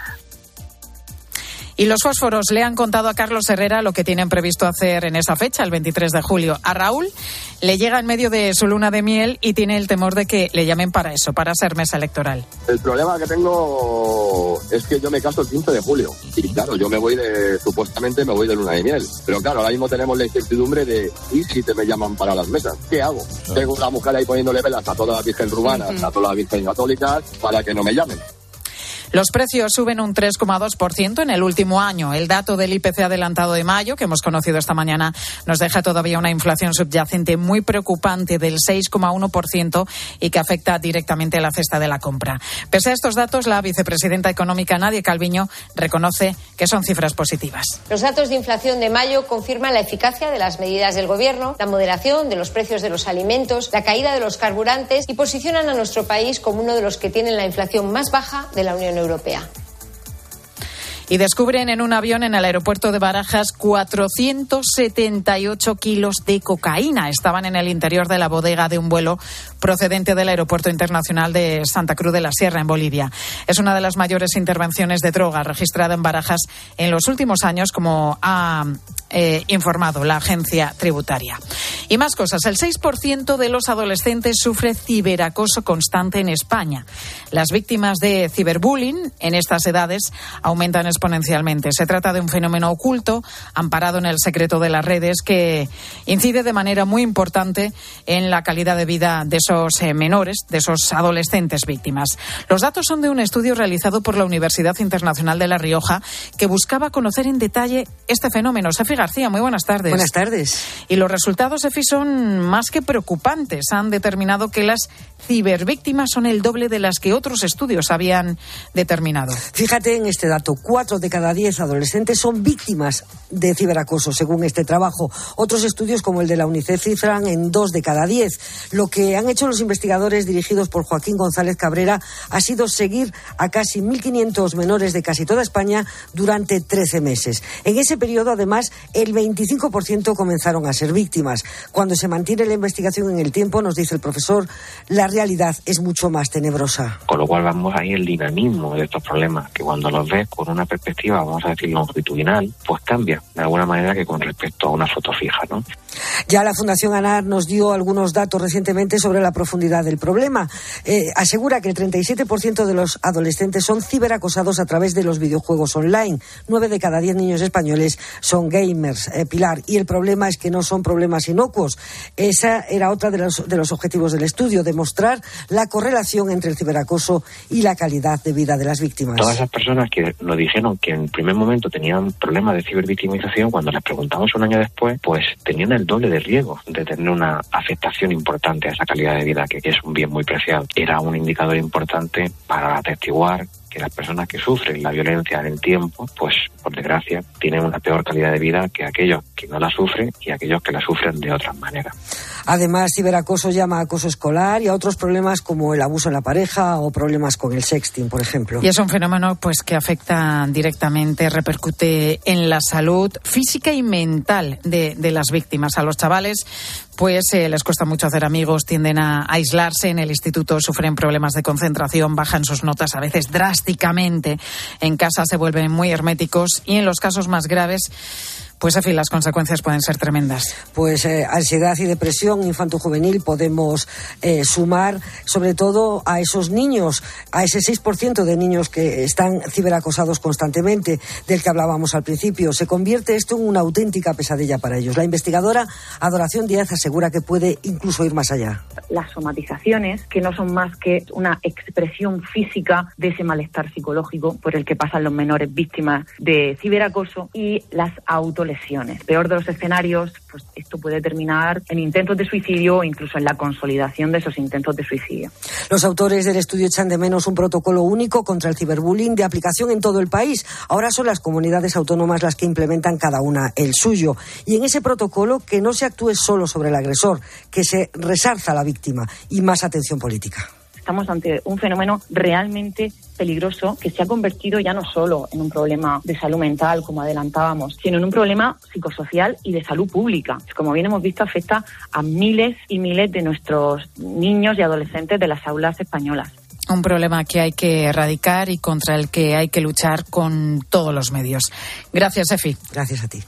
Y los fósforos le han contado a Carlos Herrera lo que tienen previsto hacer en esa fecha, el veintitrés de julio. A Raúl le llega en medio de su luna de miel y tiene el temor de que le llamen para eso, para ser mesa electoral. El problema que tengo es que yo me caso el quince de julio. Y claro, yo me voy de, supuestamente me voy de luna de miel. Pero claro, ahora mismo tenemos la incertidumbre de, ¿y si te me llaman para las mesas? ¿Qué hago? No. Tengo una mujer ahí poniéndole velas a todas las virgen rumanas, uh-huh. a todas las virgen católicas, para que no me llamen. Los precios suben un tres coma dos por ciento en el último año. El dato del I P C adelantado de mayo, que hemos conocido esta mañana, nos deja todavía una inflación subyacente muy preocupante del seis coma uno por ciento y que afecta directamente a la cesta de la compra. Pese a estos datos, la vicepresidenta económica Nadia Calviño reconoce que son cifras positivas. Los datos de inflación de mayo confirman la eficacia de las medidas del Gobierno, la moderación de los precios de los alimentos, la caída de los carburantes y posicionan a nuestro país como uno de los que tienen la inflación más baja de la Unión Europea. Europea. Y descubren en un avión en el aeropuerto de Barajas cuatrocientos setenta y ocho kilos de cocaína. Estaban en el interior de la bodega de un vuelo procedente del Aeropuerto Internacional de Santa Cruz de la Sierra, en Bolivia. Es una de las mayores intervenciones de droga registrada en Barajas en los últimos años, como ha eh, informado la agencia tributaria. Y más cosas. El seis por ciento de los adolescentes sufre ciberacoso constante en España. Las víctimas de ciberbullying en estas edades aumentan exponencialmente. Se trata de un fenómeno oculto, amparado en el secreto de las redes, que incide de manera muy importante en la calidad de vida de esos eh, menores, de esos adolescentes víctimas. Los datos son de un estudio realizado por la Universidad Internacional de La Rioja, que buscaba conocer en detalle este fenómeno. Sefi García, muy buenas tardes. Buenas tardes. Y los resultados, Sefi, son más que preocupantes. Han determinado que las cibervíctimas son el doble de las que otros estudios habían determinado. Fíjate en este dato. Cuatro de cada diez adolescentes son víctimas de ciberacoso, según este trabajo. Otros estudios, como el de la UNICEF, cifran en dos de cada diez. Lo que han hecho los investigadores dirigidos por Joaquín González Cabrera ha sido seguir a casi mil quinientos menores de casi toda España durante trece meses. En ese periodo, además, el veinticinco por ciento comenzaron a ser víctimas. Cuando se mantiene la investigación en el tiempo, nos dice el profesor, la realidad es mucho más tenebrosa. Con lo cual vamos ahí el dinamismo de estos problemas, que cuando los ves con una perspectiva, vamos a decir, longitudinal, pues cambia de alguna manera que con respecto a una foto fija, ¿no? Ya la Fundación ANAR nos dio algunos datos recientemente sobre la profundidad del problema. Eh, asegura que el treinta y siete por ciento de los adolescentes son ciberacosados a través de los videojuegos online. Nueve de cada diez niños españoles son gamers, eh, Pilar. Y el problema es que no son problemas inocuos. Esa era otra de los, de los objetivos del estudio, demostrar la correlación entre el ciberacoso y la calidad de vida de las víctimas. Todas esas personas que nos dijeron que en primer momento tenían problemas de cibervictimización, cuando les preguntamos un año después, pues tenían el doble de riesgo de tener una afectación importante a esa calidad de vida, que, que es un bien muy preciado. Era un indicador importante para atestiguar que las personas que sufren la violencia en el tiempo, pues por desgracia, tienen una peor calidad de vida que aquellos que no la sufren y aquellos que la sufren de otras maneras. Además, ciberacoso llama a acoso escolar y a otros problemas como el abuso en la pareja o problemas con el sexting, por ejemplo. Y es un fenómeno pues que afecta directamente, repercute en la salud física y mental de, de las víctimas. A los chavales pues eh, les cuesta mucho hacer amigos, tienden a aislarse en el instituto, sufren problemas de concentración, bajan sus notas a veces drásticamente, en casa se vuelven muy herméticos y en los casos más graves, pues, en fin, las consecuencias pueden ser tremendas. Pues eh, ansiedad y depresión infanto-juvenil podemos eh, sumar, sobre todo a esos niños, a ese seis por ciento de niños que están ciberacosados constantemente, del que hablábamos al principio. Se convierte esto en una auténtica pesadilla para ellos. La investigadora Adoración Díaz asegura que puede incluso ir más allá. Las somatizaciones, que no son más que una expresión física de ese malestar psicológico por el que pasan los menores víctimas de ciberacoso, y las autolesiones. Peor de los escenarios, pues esto puede terminar en intentos de suicidio o incluso en la consolidación de esos intentos de suicidio. Los autores del estudio echan de menos un protocolo único contra el ciberbullying de aplicación en todo el país. Ahora son las comunidades autónomas las que implementan cada una el suyo. Y en ese protocolo que no se actúe solo sobre el agresor, que se resarza a la víctima y más atención política. Estamos ante un fenómeno realmente peligroso que se ha convertido ya no solo en un problema de salud mental, como adelantábamos, sino en un problema psicosocial y de salud pública. Como bien hemos visto, afecta a miles y miles de nuestros niños y adolescentes de las aulas españolas. Un problema que hay que erradicar y contra el que hay que luchar con todos los medios. Gracias, Efi. Gracias a ti.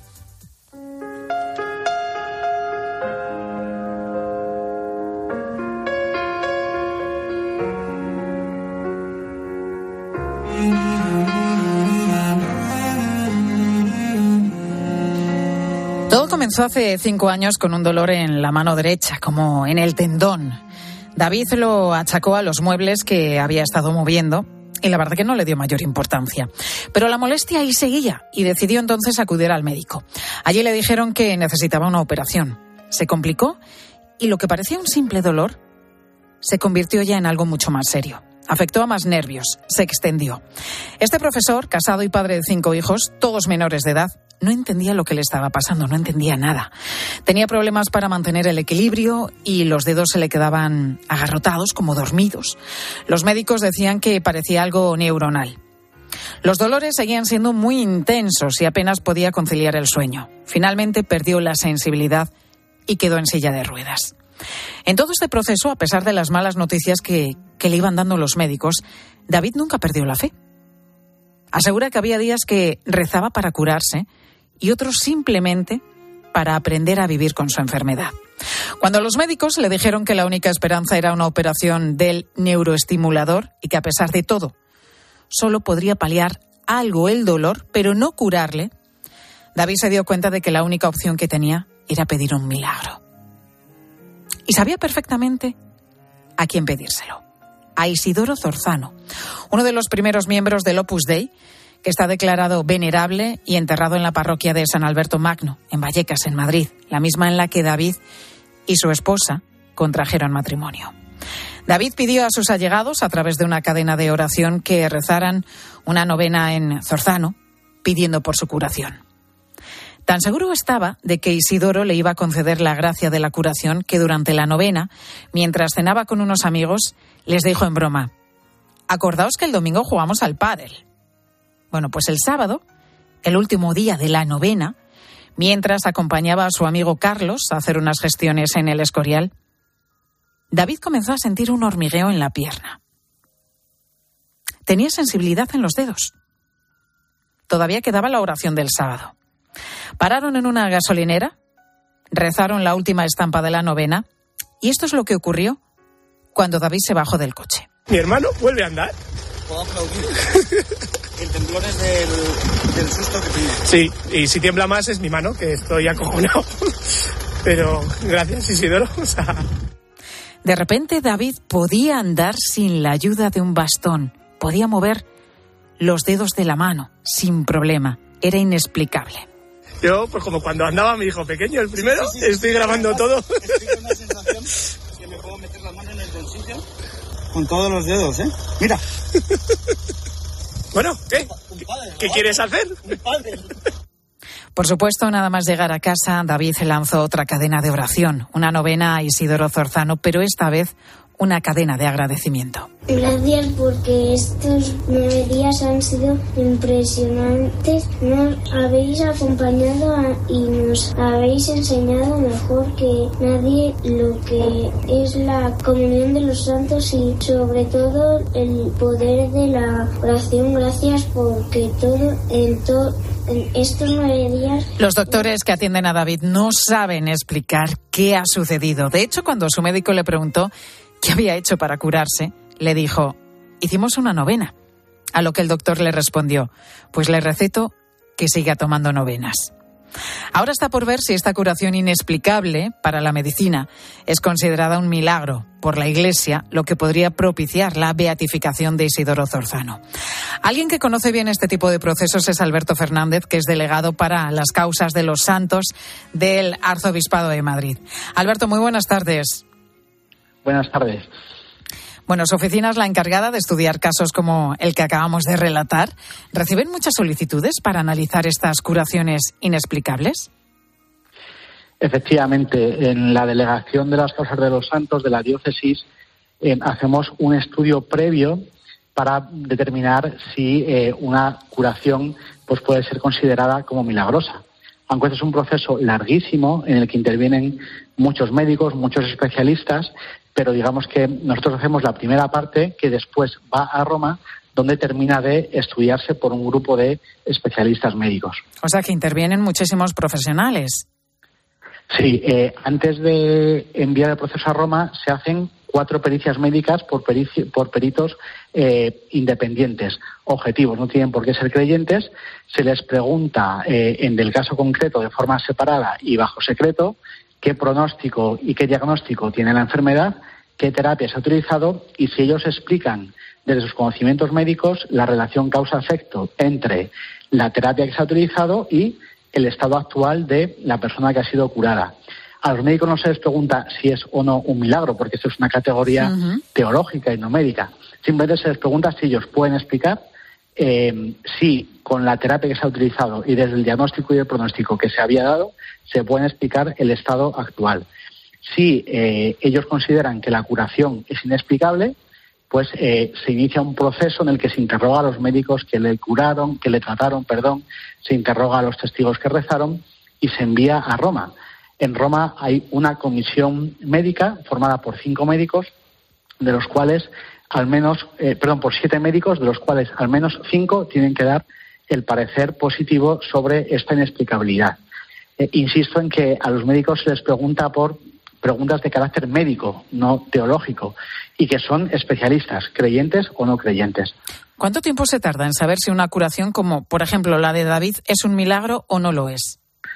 Todo comenzó hace cinco años con un dolor en la mano derecha, como en el tendón. David lo achacó a los muebles que había estado moviendo y la verdad que no le dio mayor importancia. Pero la molestia ahí seguía y decidió entonces acudir al médico. Allí le dijeron que necesitaba una operación. Se complicó y lo que parecía un simple dolor se convirtió ya en algo mucho más serio. Afectó a más nervios, se extendió. Este profesor, casado y padre de cinco hijos, todos menores de edad, no entendía lo que le estaba pasando, no entendía nada. Tenía problemas para mantener el equilibrio y los dedos se le quedaban agarrotados, como dormidos. Los médicos decían que parecía algo neuronal. Los dolores seguían siendo muy intensos y apenas podía conciliar el sueño. Finalmente perdió la sensibilidad y quedó en silla de ruedas. En todo este proceso, a pesar de las malas noticias que, que le iban dando los médicos, David nunca perdió la fe. Asegura que había días que rezaba para curarse y otros simplemente para aprender a vivir con su enfermedad. Cuando los médicos le dijeron que la única esperanza era una operación del neuroestimulador y que a pesar de todo solo podría paliar algo el dolor, pero no curarle, David se dio cuenta de que la única opción que tenía era pedir un milagro. Y sabía perfectamente a quién pedírselo. A Isidoro Zorzano, uno de los primeros miembros del Opus Dei, que está declarado venerable y enterrado en la parroquia de San Alberto Magno, en Vallecas, en Madrid, la misma en la que David y su esposa contrajeron matrimonio. David pidió a sus allegados, a través de una cadena de oración, que rezaran una novena en Zorzano, pidiendo por su curación. Tan seguro estaba de que Isidoro le iba a conceder la gracia de la curación que durante la novena, mientras cenaba con unos amigos, les dijo en broma: acordaos que el domingo jugamos al pádel. Bueno, pues el sábado, el último día de la novena, mientras acompañaba a su amigo Carlos a hacer unas gestiones en el Escorial, David comenzó a sentir un hormigueo en la pierna. Tenía sensibilidad en los dedos. Todavía quedaba la oración del sábado. Pararon en una gasolinera, rezaron la última estampa de la novena y esto es lo que ocurrió cuando David se bajó del coche. Mi hermano vuelve a andar. Puedo aplaudir. El temblor es del, del susto que tiene. Sí, y si tiembla más es mi mano, que estoy acojonado. Pero gracias, Isidoro. O sea... De repente David podía andar sin la ayuda de un bastón. Podía mover los dedos de la mano sin problema. Era inexplicable. Yo, pues como cuando andaba mi hijo pequeño, el primero, sí, sí, sí, estoy grabando todo. Estoy con una sensación que me puedo meter la mano en el bolsillo con todos los dedos, ¿eh? Mira. Bueno, ¿qué? ¿Qué quieres hacer? Por supuesto, nada más llegar a casa, David lanzó otra cadena de oración, una novena a Isidoro Zorzano, pero esta vez una cadena de agradecimiento. Gracias porque estos nueve días han sido impresionantes. Nos habéis acompañado a, y nos habéis enseñado mejor que nadie lo que es la comunión de los santos y sobre todo el poder de la oración. Gracias porque todo en todo en estos nueve días... Los doctores que atienden a David no saben explicar qué ha sucedido. De hecho, cuando su médico le preguntó qué había hecho para curarse, le dijo, hicimos una novena. A lo que el doctor le respondió, pues le receto que siga tomando novenas. Ahora está por ver si esta curación inexplicable para la medicina es considerada un milagro por la Iglesia, lo que podría propiciar la beatificación de Isidoro Zorzano. Alguien que conoce bien este tipo de procesos es Alberto Fernández, que es delegado para las causas de los santos del Arzobispado de Madrid. Alberto, muy buenas tardes. Buenas tardes. Bueno, su oficina es la encargada de estudiar casos como el que acabamos de relatar. ¿Reciben muchas solicitudes para analizar estas curaciones inexplicables? Efectivamente, en la Delegación de las Causas de los Santos de la Diócesis eh, hacemos un estudio previo para determinar si eh, una curación pues, puede ser considerada como milagrosa. Aunque este es un proceso larguísimo en el que intervienen muchos médicos, muchos especialistas, pero digamos que nosotros hacemos la primera parte que después va a Roma, donde termina de estudiarse por un grupo de especialistas médicos. O sea que intervienen muchísimos profesionales. Sí, eh, antes de enviar el proceso a Roma se hacen cuatro pericias médicas por, perici- por peritos eh, independientes, objetivos, no tienen por qué ser creyentes. Se les pregunta, eh, en el caso concreto, de forma separada y bajo secreto, qué pronóstico y qué diagnóstico tiene la enfermedad, qué terapia se ha utilizado y si ellos explican desde sus conocimientos médicos la relación causa-efecto entre la terapia que se ha utilizado y el estado actual de la persona que ha sido curada. A los médicos no se les pregunta si es o no un milagro, porque esto es una categoría uh-huh. teológica y no médica. Simplemente se les pregunta si ellos pueden explicar eh, si con la terapia que se ha utilizado y desde el diagnóstico y el pronóstico que se había dado, se pueden explicar el estado actual. Si eh, ellos consideran que la curación es inexplicable, pues eh, se inicia un proceso en el que se interroga a los médicos que le curaron, que le trataron, perdón, se interroga a los testigos que rezaron y se envía a Roma. En Roma hay una comisión médica formada por cinco médicos, de los cuales al menos, eh, perdón, por siete médicos, de los cuales al menos cinco tienen que dar el parecer positivo sobre esta inexplicabilidad. Eh, insisto en que a los médicos se les pregunta por preguntas de carácter médico, no teológico, y que son especialistas, creyentes o no creyentes. ¿Cuánto tiempo se tarda en saber si una curación como, por ejemplo, la de David es un milagro o no lo es?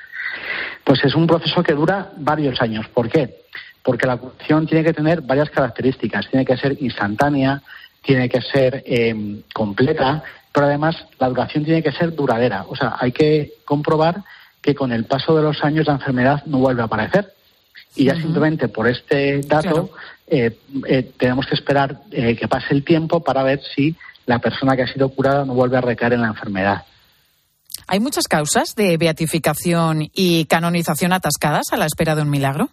Pues es un proceso que dura varios años. ¿Por qué? Porque la curación tiene que tener varias características. Tiene que ser instantánea, tiene que ser eh, completa, pero además la duración tiene que ser duradera. O sea, hay que comprobar que con el paso de los años la enfermedad no vuelve a aparecer. Y ya uh-huh. simplemente por este dato claro. eh, eh, tenemos que esperar eh, que pase el tiempo para ver si la persona que ha sido curada no vuelve a recaer en la enfermedad. ¿Hay muchas causas de beatificación y canonización atascadas a la espera de un milagro?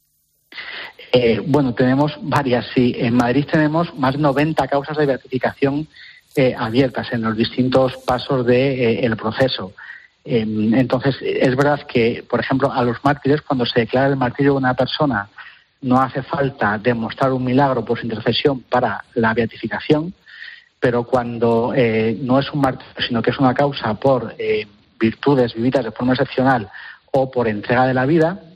Eh, bueno, tenemos varias, sí. En Madrid tenemos más de noventa causas de beatificación eh, abiertas en los distintos pasos del de, eh, proceso. Eh, entonces, es verdad que, por ejemplo, a los mártires, cuando se declara el martirio de una persona, no hace falta demostrar un milagro por su intercesión para la beatificación, pero cuando eh, no es un martirio, sino que es una causa por eh, virtudes vividas de forma excepcional o por entrega de la vida,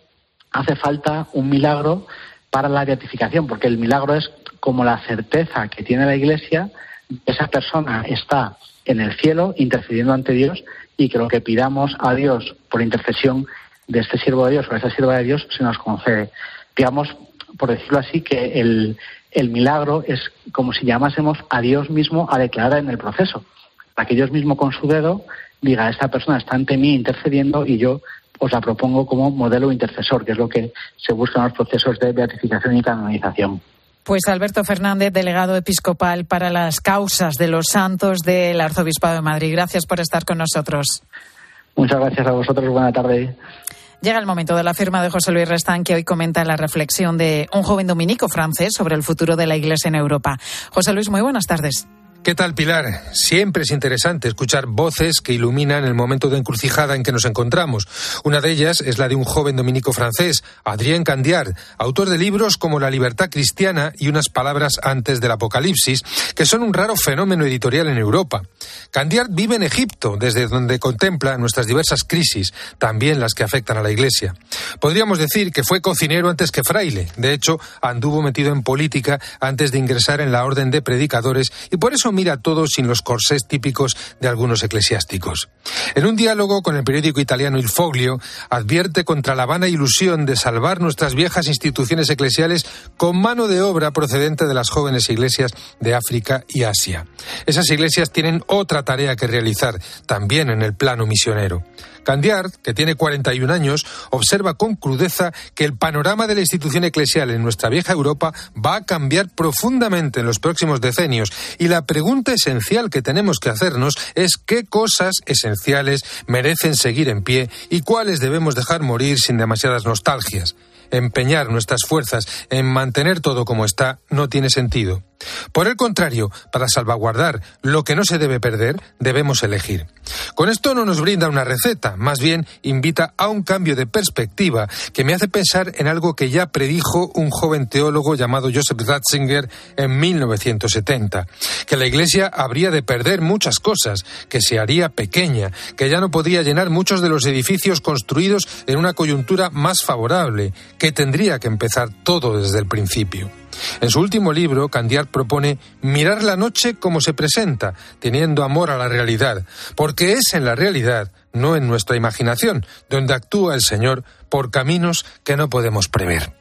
hace falta un milagro para la beatificación, porque el milagro es como la certeza que tiene la Iglesia, esa persona está en el cielo intercediendo ante Dios y que lo que pidamos a Dios por intercesión de este siervo de Dios o de esta sierva de Dios se nos concede. Digamos, por decirlo así, que el, el milagro es como si llamásemos a Dios mismo a declarar en el proceso, para que Dios mismo con su dedo diga, esta persona está ante mí intercediendo y yo os la propongo como modelo intercesor, que es lo que se busca en los procesos de beatificación y canonización. Pues Alberto Fernández, delegado episcopal para las causas de los santos del Arzobispado de Madrid. Gracias por estar con nosotros. Muchas gracias a vosotros. Buena tarde. Llega el momento de la firma de José Luis Restán, que hoy comenta la reflexión de un joven dominico francés sobre el futuro de la Iglesia en Europa. José Luis, muy buenas tardes. ¿Qué tal, Pilar? Siempre es interesante escuchar voces que iluminan el momento de encrucijada en que nos encontramos. Una de ellas es la de un joven dominico francés, Adrien Candiard, autor de libros como La libertad cristiana y Unas palabras antes del apocalipsis, que son un raro fenómeno editorial en Europa. Candiard vive en Egipto, desde donde contempla nuestras diversas crisis, también las que afectan a la Iglesia. Podríamos decir que fue cocinero antes que fraile. De hecho, anduvo metido en política antes de ingresar en la orden de predicadores y por eso mira todo sin los corsés típicos de algunos eclesiásticos. En un diálogo con el periódico italiano Il Foglio, advierte contra la vana ilusión de salvar nuestras viejas instituciones eclesiales con mano de obra procedente de las jóvenes iglesias de África y Asia. Esas iglesias tienen otra tarea que realizar, también en el plano misionero. Candiard, que tiene cuarenta y un años, observa con crudeza que el panorama de la institución eclesial en nuestra vieja Europa va a cambiar profundamente en los próximos decenios y la pregunta esencial que tenemos que hacernos es qué cosas esenciales merecen seguir en pie y cuáles debemos dejar morir sin demasiadas nostalgias. Empeñar nuestras fuerzas en mantener todo como está no tiene sentido. Por el contrario, para salvaguardar lo que no se debe perder, debemos elegir. Con esto no nos brinda una receta, más bien invita a un cambio de perspectiva que me hace pensar en algo que ya predijo un joven teólogo llamado Joseph Ratzinger en mil novecientos setenta, que la Iglesia habría de perder muchas cosas, que se haría pequeña, que ya no podría llenar muchos de los edificios construidos en una coyuntura más favorable, que tendría que empezar todo desde el principio. En su último libro, Candiard propone mirar la noche como se presenta, teniendo amor a la realidad, porque es en la realidad, no en nuestra imaginación, donde actúa el Señor por caminos que no podemos prever.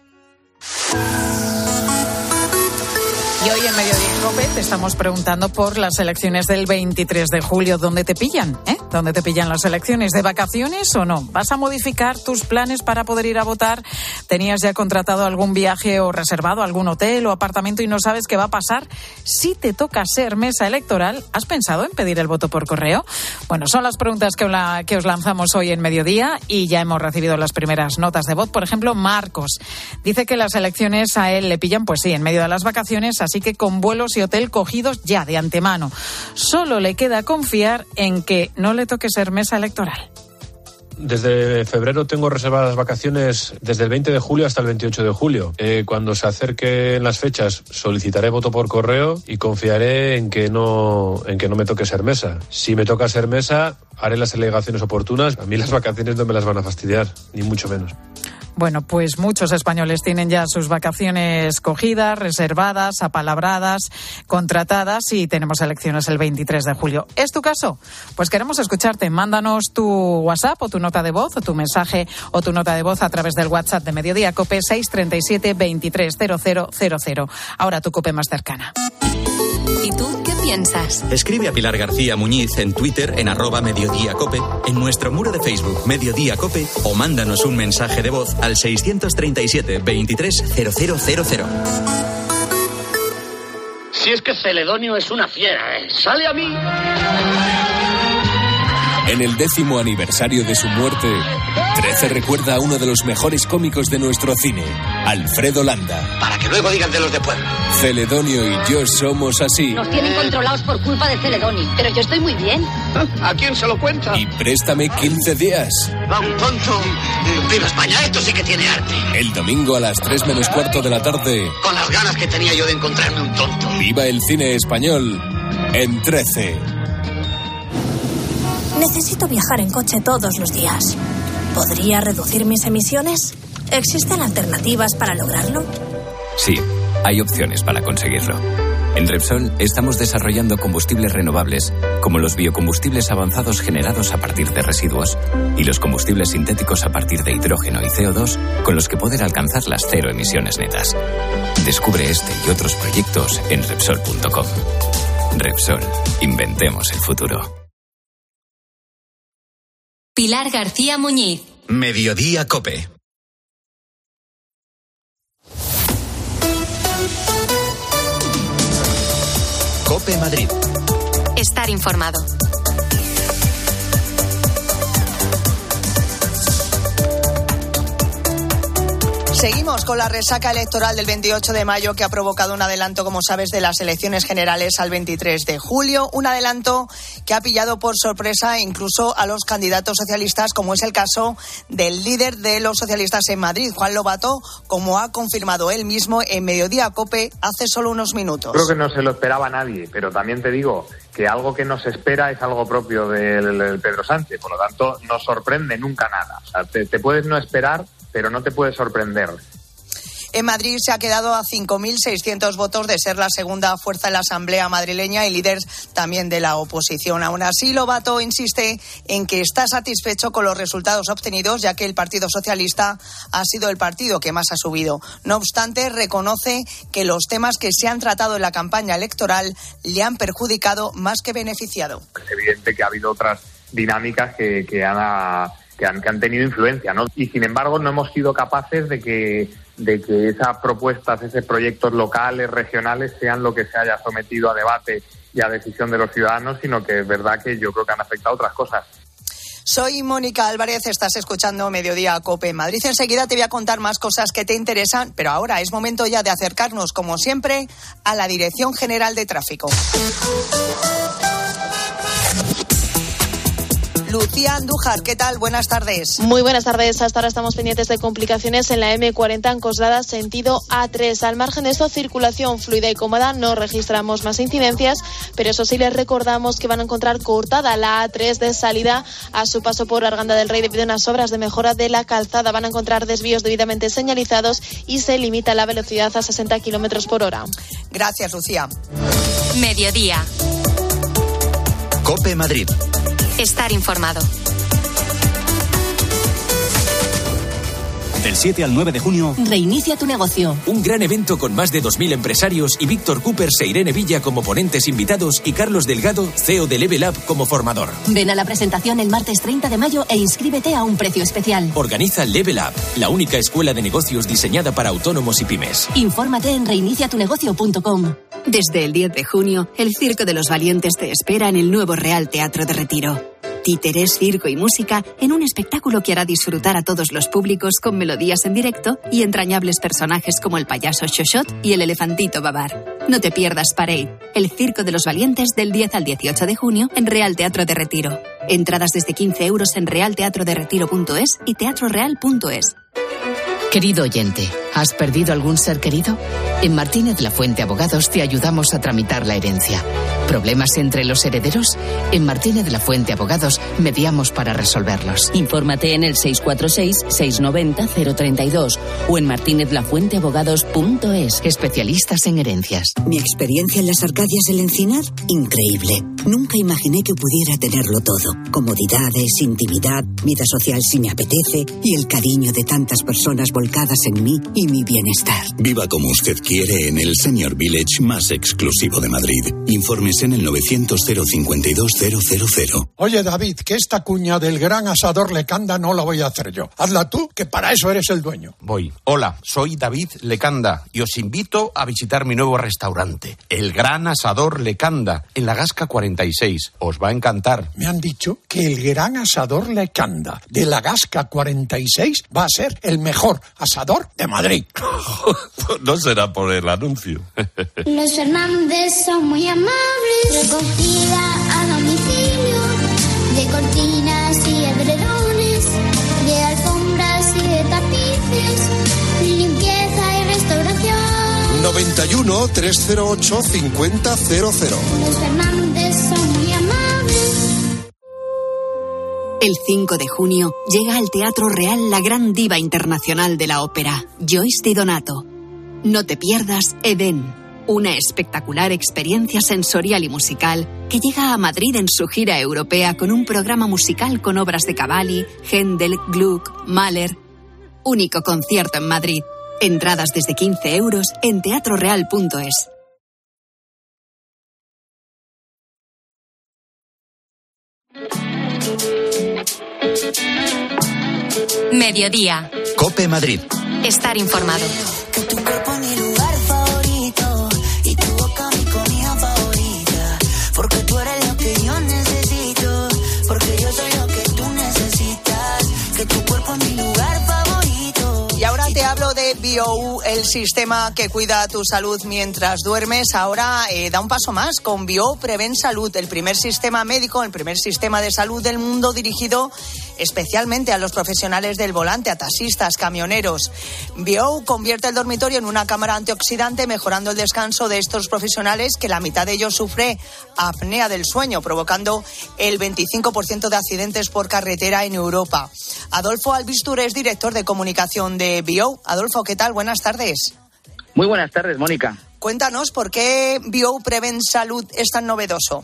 Y hoy en Mediodía Cope te estamos preguntando por las elecciones del veintitrés de julio. ¿Dónde te pillan? ¿Eh? ¿Dónde te pillan las elecciones? ¿De vacaciones o no? ¿Vas a modificar tus planes para poder ir a votar? ¿Tenías ya contratado algún viaje o reservado algún hotel o apartamento y no sabes qué va a pasar? Si te toca ser mesa electoral, ¿has pensado en pedir el voto por correo? Bueno, son las preguntas que, la, que os lanzamos hoy en Mediodía y ya hemos recibido las primeras notas de voz. Por ejemplo, Marcos dice que las elecciones a él le pillan, pues sí, en medio de las vacaciones, así que con vuelos y hotel cogidos ya de antemano. Solo le queda confiar en que no le toque ser mesa electoral. Desde febrero tengo reservadas vacaciones desde el veinte de julio hasta el veintiocho de julio. Eh, cuando se acerquen las fechas solicitaré voto por correo y confiaré en que no en que no me toque ser mesa. Si me toca ser mesa, haré las alegaciones oportunas. A mí las vacaciones no me las van a fastidiar, ni mucho menos. Bueno, pues muchos españoles tienen ya sus vacaciones cogidas, reservadas, apalabradas, contratadas y tenemos elecciones el veintitrés de julio. ¿Es tu caso? Pues queremos escucharte. Mándanos tu WhatsApp o tu nota de voz o tu mensaje o tu nota de voz a través del WhatsApp de Mediodía Cope seis tres siete, veintitrés, cero cero cero cero. Ahora tu Cope más cercana. ¿Y tú qué piensas? Escribe a Pilar García Muñiz en Twitter en arroba Mediodía Cope, en nuestro muro de Facebook Mediodía Cope o mándanos un mensaje de voz al seiscientos treinta y siete, veintitrés, cero cero cero cero. Si es que Celedonio es una fiera, ¿eh? ¡Sale a mí! En el décimo aniversario de su muerte, trece recuerda a uno de los mejores cómicos de nuestro cine, Alfredo Landa. Para que luego digan de los de pueblo. Celedonio y yo somos así. Nos tienen controlados por culpa de Celedonio, pero yo estoy muy bien. ¿A quién se lo cuenta? Y préstame quince días. Va un tonto. ¡Viva España! Esto sí que tiene arte. El domingo a las tres menos cuarto de la tarde. Con las ganas que tenía yo de encontrarme un tonto. Viva el cine español en trece. Necesito viajar en coche todos los días. ¿Podría reducir mis emisiones? ¿Existen alternativas para lograrlo? Sí, hay opciones para conseguirlo. En Repsol estamos desarrollando combustibles renovables, como los biocombustibles avanzados generados a partir de residuos y los combustibles sintéticos a partir de hidrógeno y C O dos, con los que poder alcanzar las cero emisiones netas. Descubre este y otros proyectos en Repsol punto com. Repsol, inventemos el futuro. Pilar García Muñiz. Mediodía COPE. COPE Madrid. Estar informado. Seguimos con la resaca electoral del veintiocho de mayo que ha provocado un adelanto, como sabes, de las elecciones generales al veintitrés de julio. Un adelanto que ha pillado por sorpresa incluso a los candidatos socialistas, como es el caso del líder de los socialistas en Madrid, Juan Lobato, como ha confirmado él mismo en Mediodía COPE hace solo unos minutos. Creo que no se lo esperaba nadie, pero también te digo que algo que no se espera es algo propio del, del Pedro Sánchez. Por lo tanto, no sorprende nunca nada. O sea, te, te puedes no esperar, pero no te puede sorprender. En Madrid se ha quedado a cinco mil seiscientos votos de ser la segunda fuerza en la Asamblea madrileña y líder también de la oposición. Aún así, Lobato insiste en que está satisfecho con los resultados obtenidos, ya que el Partido Socialista ha sido el partido que más ha subido. No obstante, reconoce que los temas que se han tratado en la campaña electoral le han perjudicado más que beneficiado. Es evidente que ha habido otras dinámicas que, que han... Que han, que han tenido influencia, ¿no? Y sin embargo no hemos sido capaces de que, de que esas propuestas, esos proyectos locales, regionales, sean lo que se haya sometido a debate y a decisión de los ciudadanos, sino que es verdad que yo creo que han afectado otras cosas. Soy Mónica Álvarez, estás escuchando Mediodía COPE en Madrid. Enseguida te voy a contar más cosas que te interesan, pero ahora es momento ya de acercarnos, como siempre, a la Dirección General de Tráfico. Lucía Andújar, ¿qué tal? Buenas tardes. Muy buenas tardes. Hasta ahora estamos pendientes de complicaciones en la eme cuarenta en Coslada, sentido a tres. Al margen de eso, circulación fluida y cómoda. No registramos más incidencias, pero eso sí les recordamos que van a encontrar cortada la a tres de salida a su paso por Arganda del Rey debido a unas obras de mejora de la calzada. Van a encontrar desvíos debidamente señalizados y se limita la velocidad a sesenta kilómetros por hora. Gracias, Lucía. Mediodía. COPE Madrid. Estar informado. Del siete al nueve de junio, reinicia tu negocio. Un gran evento con más de dos mil empresarios y Víctor Coopers e Irene Villa como ponentes invitados y Carlos Delgado, C E O de Level Up, como formador. Ven a la presentación el martes treinta de mayo e inscríbete a un precio especial. Organiza Level Up, la única escuela de negocios diseñada para autónomos y pymes. Infórmate en reinicia tu negocio punto com. Desde el diez de junio, el Circo de los Valientes te espera en el nuevo Real Teatro de Retiro. Títeres, circo y música en un espectáculo que hará disfrutar a todos los públicos con melodías en directo y entrañables personajes como el payaso Xoxot y el elefantito Babar. No te pierdas Parade, el Circo de los Valientes del diez al dieciocho de junio en Real Teatro de Retiro. Entradas desde quince euros en real teatro de retiro punto es y teatro real punto es. Querido oyente, ¿has perdido algún ser querido? En Martínez La Fuente Abogados te ayudamos a tramitar la herencia. ¿Problemas entre los herederos? En Martínez La Fuente Abogados mediamos para resolverlos. Infórmate en el seis cuatro seis, seis nueve cero, cero tres dos o en martínez la fuente abogados punto es. Especialistas en herencias. Mi experiencia en las Arcadias del Encinar, increíble. Nunca imaginé que pudiera tenerlo todo. Comodidades, intimidad, vida social si me apetece y el cariño de tantas personas volcadas en mí y mi bienestar. Viva como usted quiere en el Senior Village más exclusivo de Madrid. Informes en el novecientos cero cincuenta y dos cero cero cero. Oye, David, que esta cuña del gran asador Lecanda no la voy a hacer yo. Hazla tú, que para eso eres el dueño. Voy. Hola, soy David Lecanda y os invito a visitar mi nuevo restaurante, el Gran Asador Lecanda, en la Gasca cuarenta y seis. Os va a encantar. Me han dicho que el Gran Asador Lecanda de la Gasca cuarenta y seis va a ser el mejor asador de Madrid. No será por el anuncio. Los Fernández son muy amables. Recogida a domicilio de cortinas y edredones, de alfombras y de tapices, limpieza y restauración. noventa y uno, trescientos ocho, cincuenta cero cero. Los Fernández son muy amables. El cinco de junio llega al Teatro Real la gran diva internacional de la ópera, Joyce Di Donato. No te pierdas Edén, una espectacular experiencia sensorial y musical que llega a Madrid en su gira europea con un programa musical con obras de Cavalli, Händel, Gluck, Mahler. Único concierto en Madrid. Entradas desde quince euros en teatro real punto es. Mediodía. COPE Madrid. Estar informado. Que tu cuerpo es mi lugar favorito y tu boca mi comida favorita. Porque tú eres lo que yo necesito. Porque yo soy lo que tú necesitas. Que tu cuerpo es mi lugar favorito. Y ahora te hablo de BioU, el sistema que cuida tu salud mientras duermes. Ahora eh, da un paso más con BioU Prevén Salud, el primer sistema médico, el primer sistema de salud del mundo dirigido especialmente a los profesionales del volante, a taxistas, camioneros. BioU convierte el dormitorio en una cámara antioxidante, mejorando el descanso de estos profesionales, que la mitad de ellos sufre apnea del sueño, provocando el veinticinco por ciento de accidentes por carretera en Europa. Adolfo Albistur es director de comunicación de BioU. Adolfo, ¿qué tal? Buenas tardes. Muy buenas tardes, Mónica. Cuéntanos, ¿por qué BioU Prevén Salud es tan novedoso?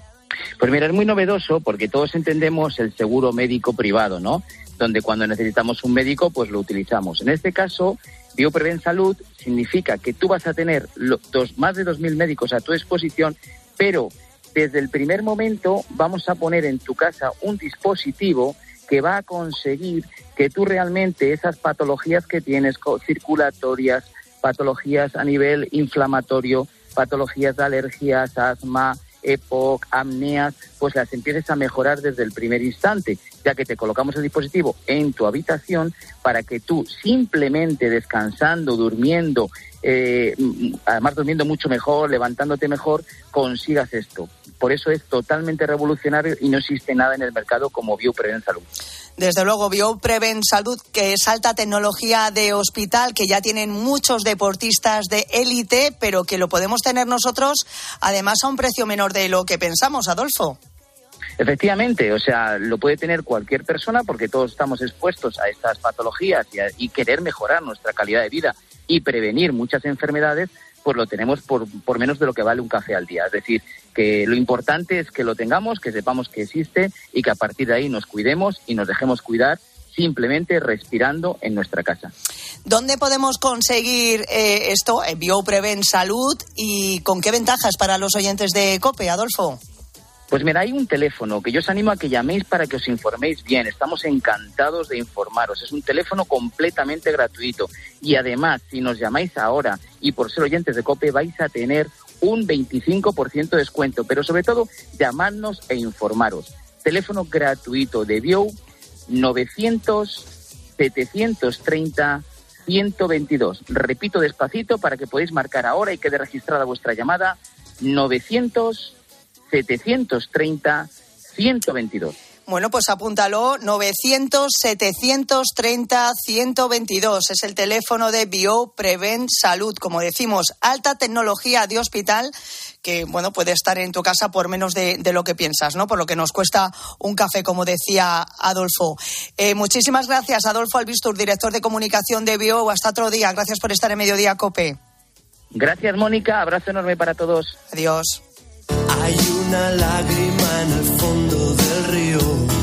Pues mira, es muy novedoso porque todos entendemos el seguro médico privado, ¿no? Donde cuando necesitamos un médico, pues lo utilizamos. En este caso, BioU Prevén Salud significa que tú vas a tener los, dos, más de dos mil médicos a tu disposición, pero desde el primer momento vamos a poner en tu casa un dispositivo que va a conseguir que tú realmente esas patologías que tienes, circulatorias, patologías a nivel inflamatorio, patologías de alergias, asma, E P O C, apneas, pues las empieces a mejorar desde el primer instante, ya que te colocamos el dispositivo en tu habitación para que tú simplemente descansando, durmiendo, eh, además durmiendo mucho mejor, levantándote mejor, consigas esto. Por eso es totalmente revolucionario y no existe nada en el mercado como BioU Prevén Salud. Desde luego, BioU Prevén Salud, que es alta tecnología de hospital, que ya tienen muchos deportistas de élite, pero que lo podemos tener nosotros, además, a un precio menor de lo que pensamos, Adolfo. Efectivamente, o sea, lo puede tener cualquier persona porque todos estamos expuestos a estas patologías y, a, y querer mejorar nuestra calidad de vida y prevenir muchas enfermedades, pues lo tenemos por, por menos de lo que vale un café al día. Es decir, que lo importante es que lo tengamos, que sepamos que existe y que a partir de ahí nos cuidemos y nos dejemos cuidar simplemente respirando en nuestra casa. ¿Dónde podemos conseguir eh, esto, eh, BioU Prevén Salud, y con qué ventajas para los oyentes de COPE, Adolfo? Pues mira, hay un teléfono que yo os animo a que llaméis para que os informéis bien. Estamos encantados de informaros. Es un teléfono completamente gratuito. Y además, si nos llamáis ahora y por ser oyentes de COPE, vais a tener un veinticinco por ciento de descuento. Pero sobre todo, llamadnos e informaros. Teléfono gratuito de BioU, novecientos, setecientos treinta, ciento veintidós. Repito despacito para que podáis marcar ahora y quede registrada vuestra llamada, novecientos, setecientos treinta, ciento veintidós. Bueno, pues apúntalo, novecientos, setecientos treinta, ciento veintidós. Es el teléfono de BioU Prevén Salud. Como decimos, alta tecnología de hospital que, bueno, puede estar en tu casa por menos de, de lo que piensas, ¿no? Por lo que nos cuesta un café, como decía Adolfo. Eh, muchísimas gracias, Adolfo Albistur, director de comunicación de BioU. Hasta otro día. Gracias por estar en Mediodía COPE. Gracias, Mónica. Abrazo enorme para todos. Adiós. Hay una lágrima en el fondo del río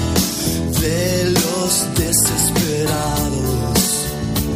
de los desesperados.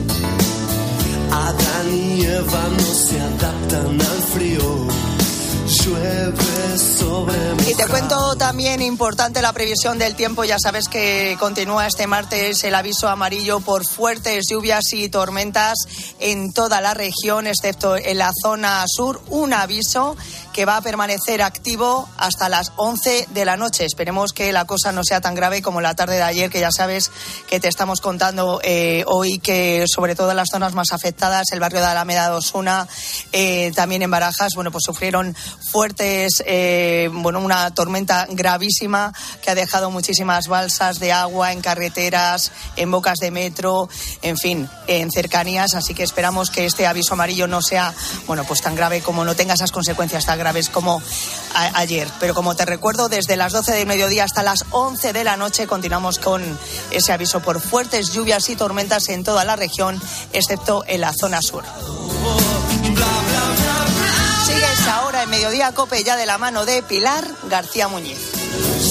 Adán y Eva no se adaptan al frío. Llueve sobre mojado. Y te cuento también, importante, la previsión del tiempo. Ya sabes que continúa este martes el aviso amarillo por fuertes lluvias y tormentas en toda la región, excepto en la zona sur. Un aviso que va a permanecer activo hasta las once de la noche. Esperemos que la cosa no sea tan grave como la tarde de ayer, que ya sabes que te estamos contando eh, hoy, que sobre todo en las zonas más afectadas, el barrio de Alameda de Osuna, eh, también en Barajas, bueno, pues sufrieron fuertes, eh, bueno, una tormenta gravísima que ha dejado muchísimas balsas de agua en carreteras, en bocas de metro, en fin, en cercanías. Así que esperamos que este aviso amarillo no sea, bueno, pues tan grave, como no tenga esas consecuencias tan graves como a- ayer. Pero como te recuerdo, desde las doce del mediodía hasta las once de la noche continuamos con ese aviso por fuertes lluvias y tormentas en toda la región, excepto en la zona sur. Sigues ahora en Mediodía Cope, ya de la mano de Pilar García Muñiz.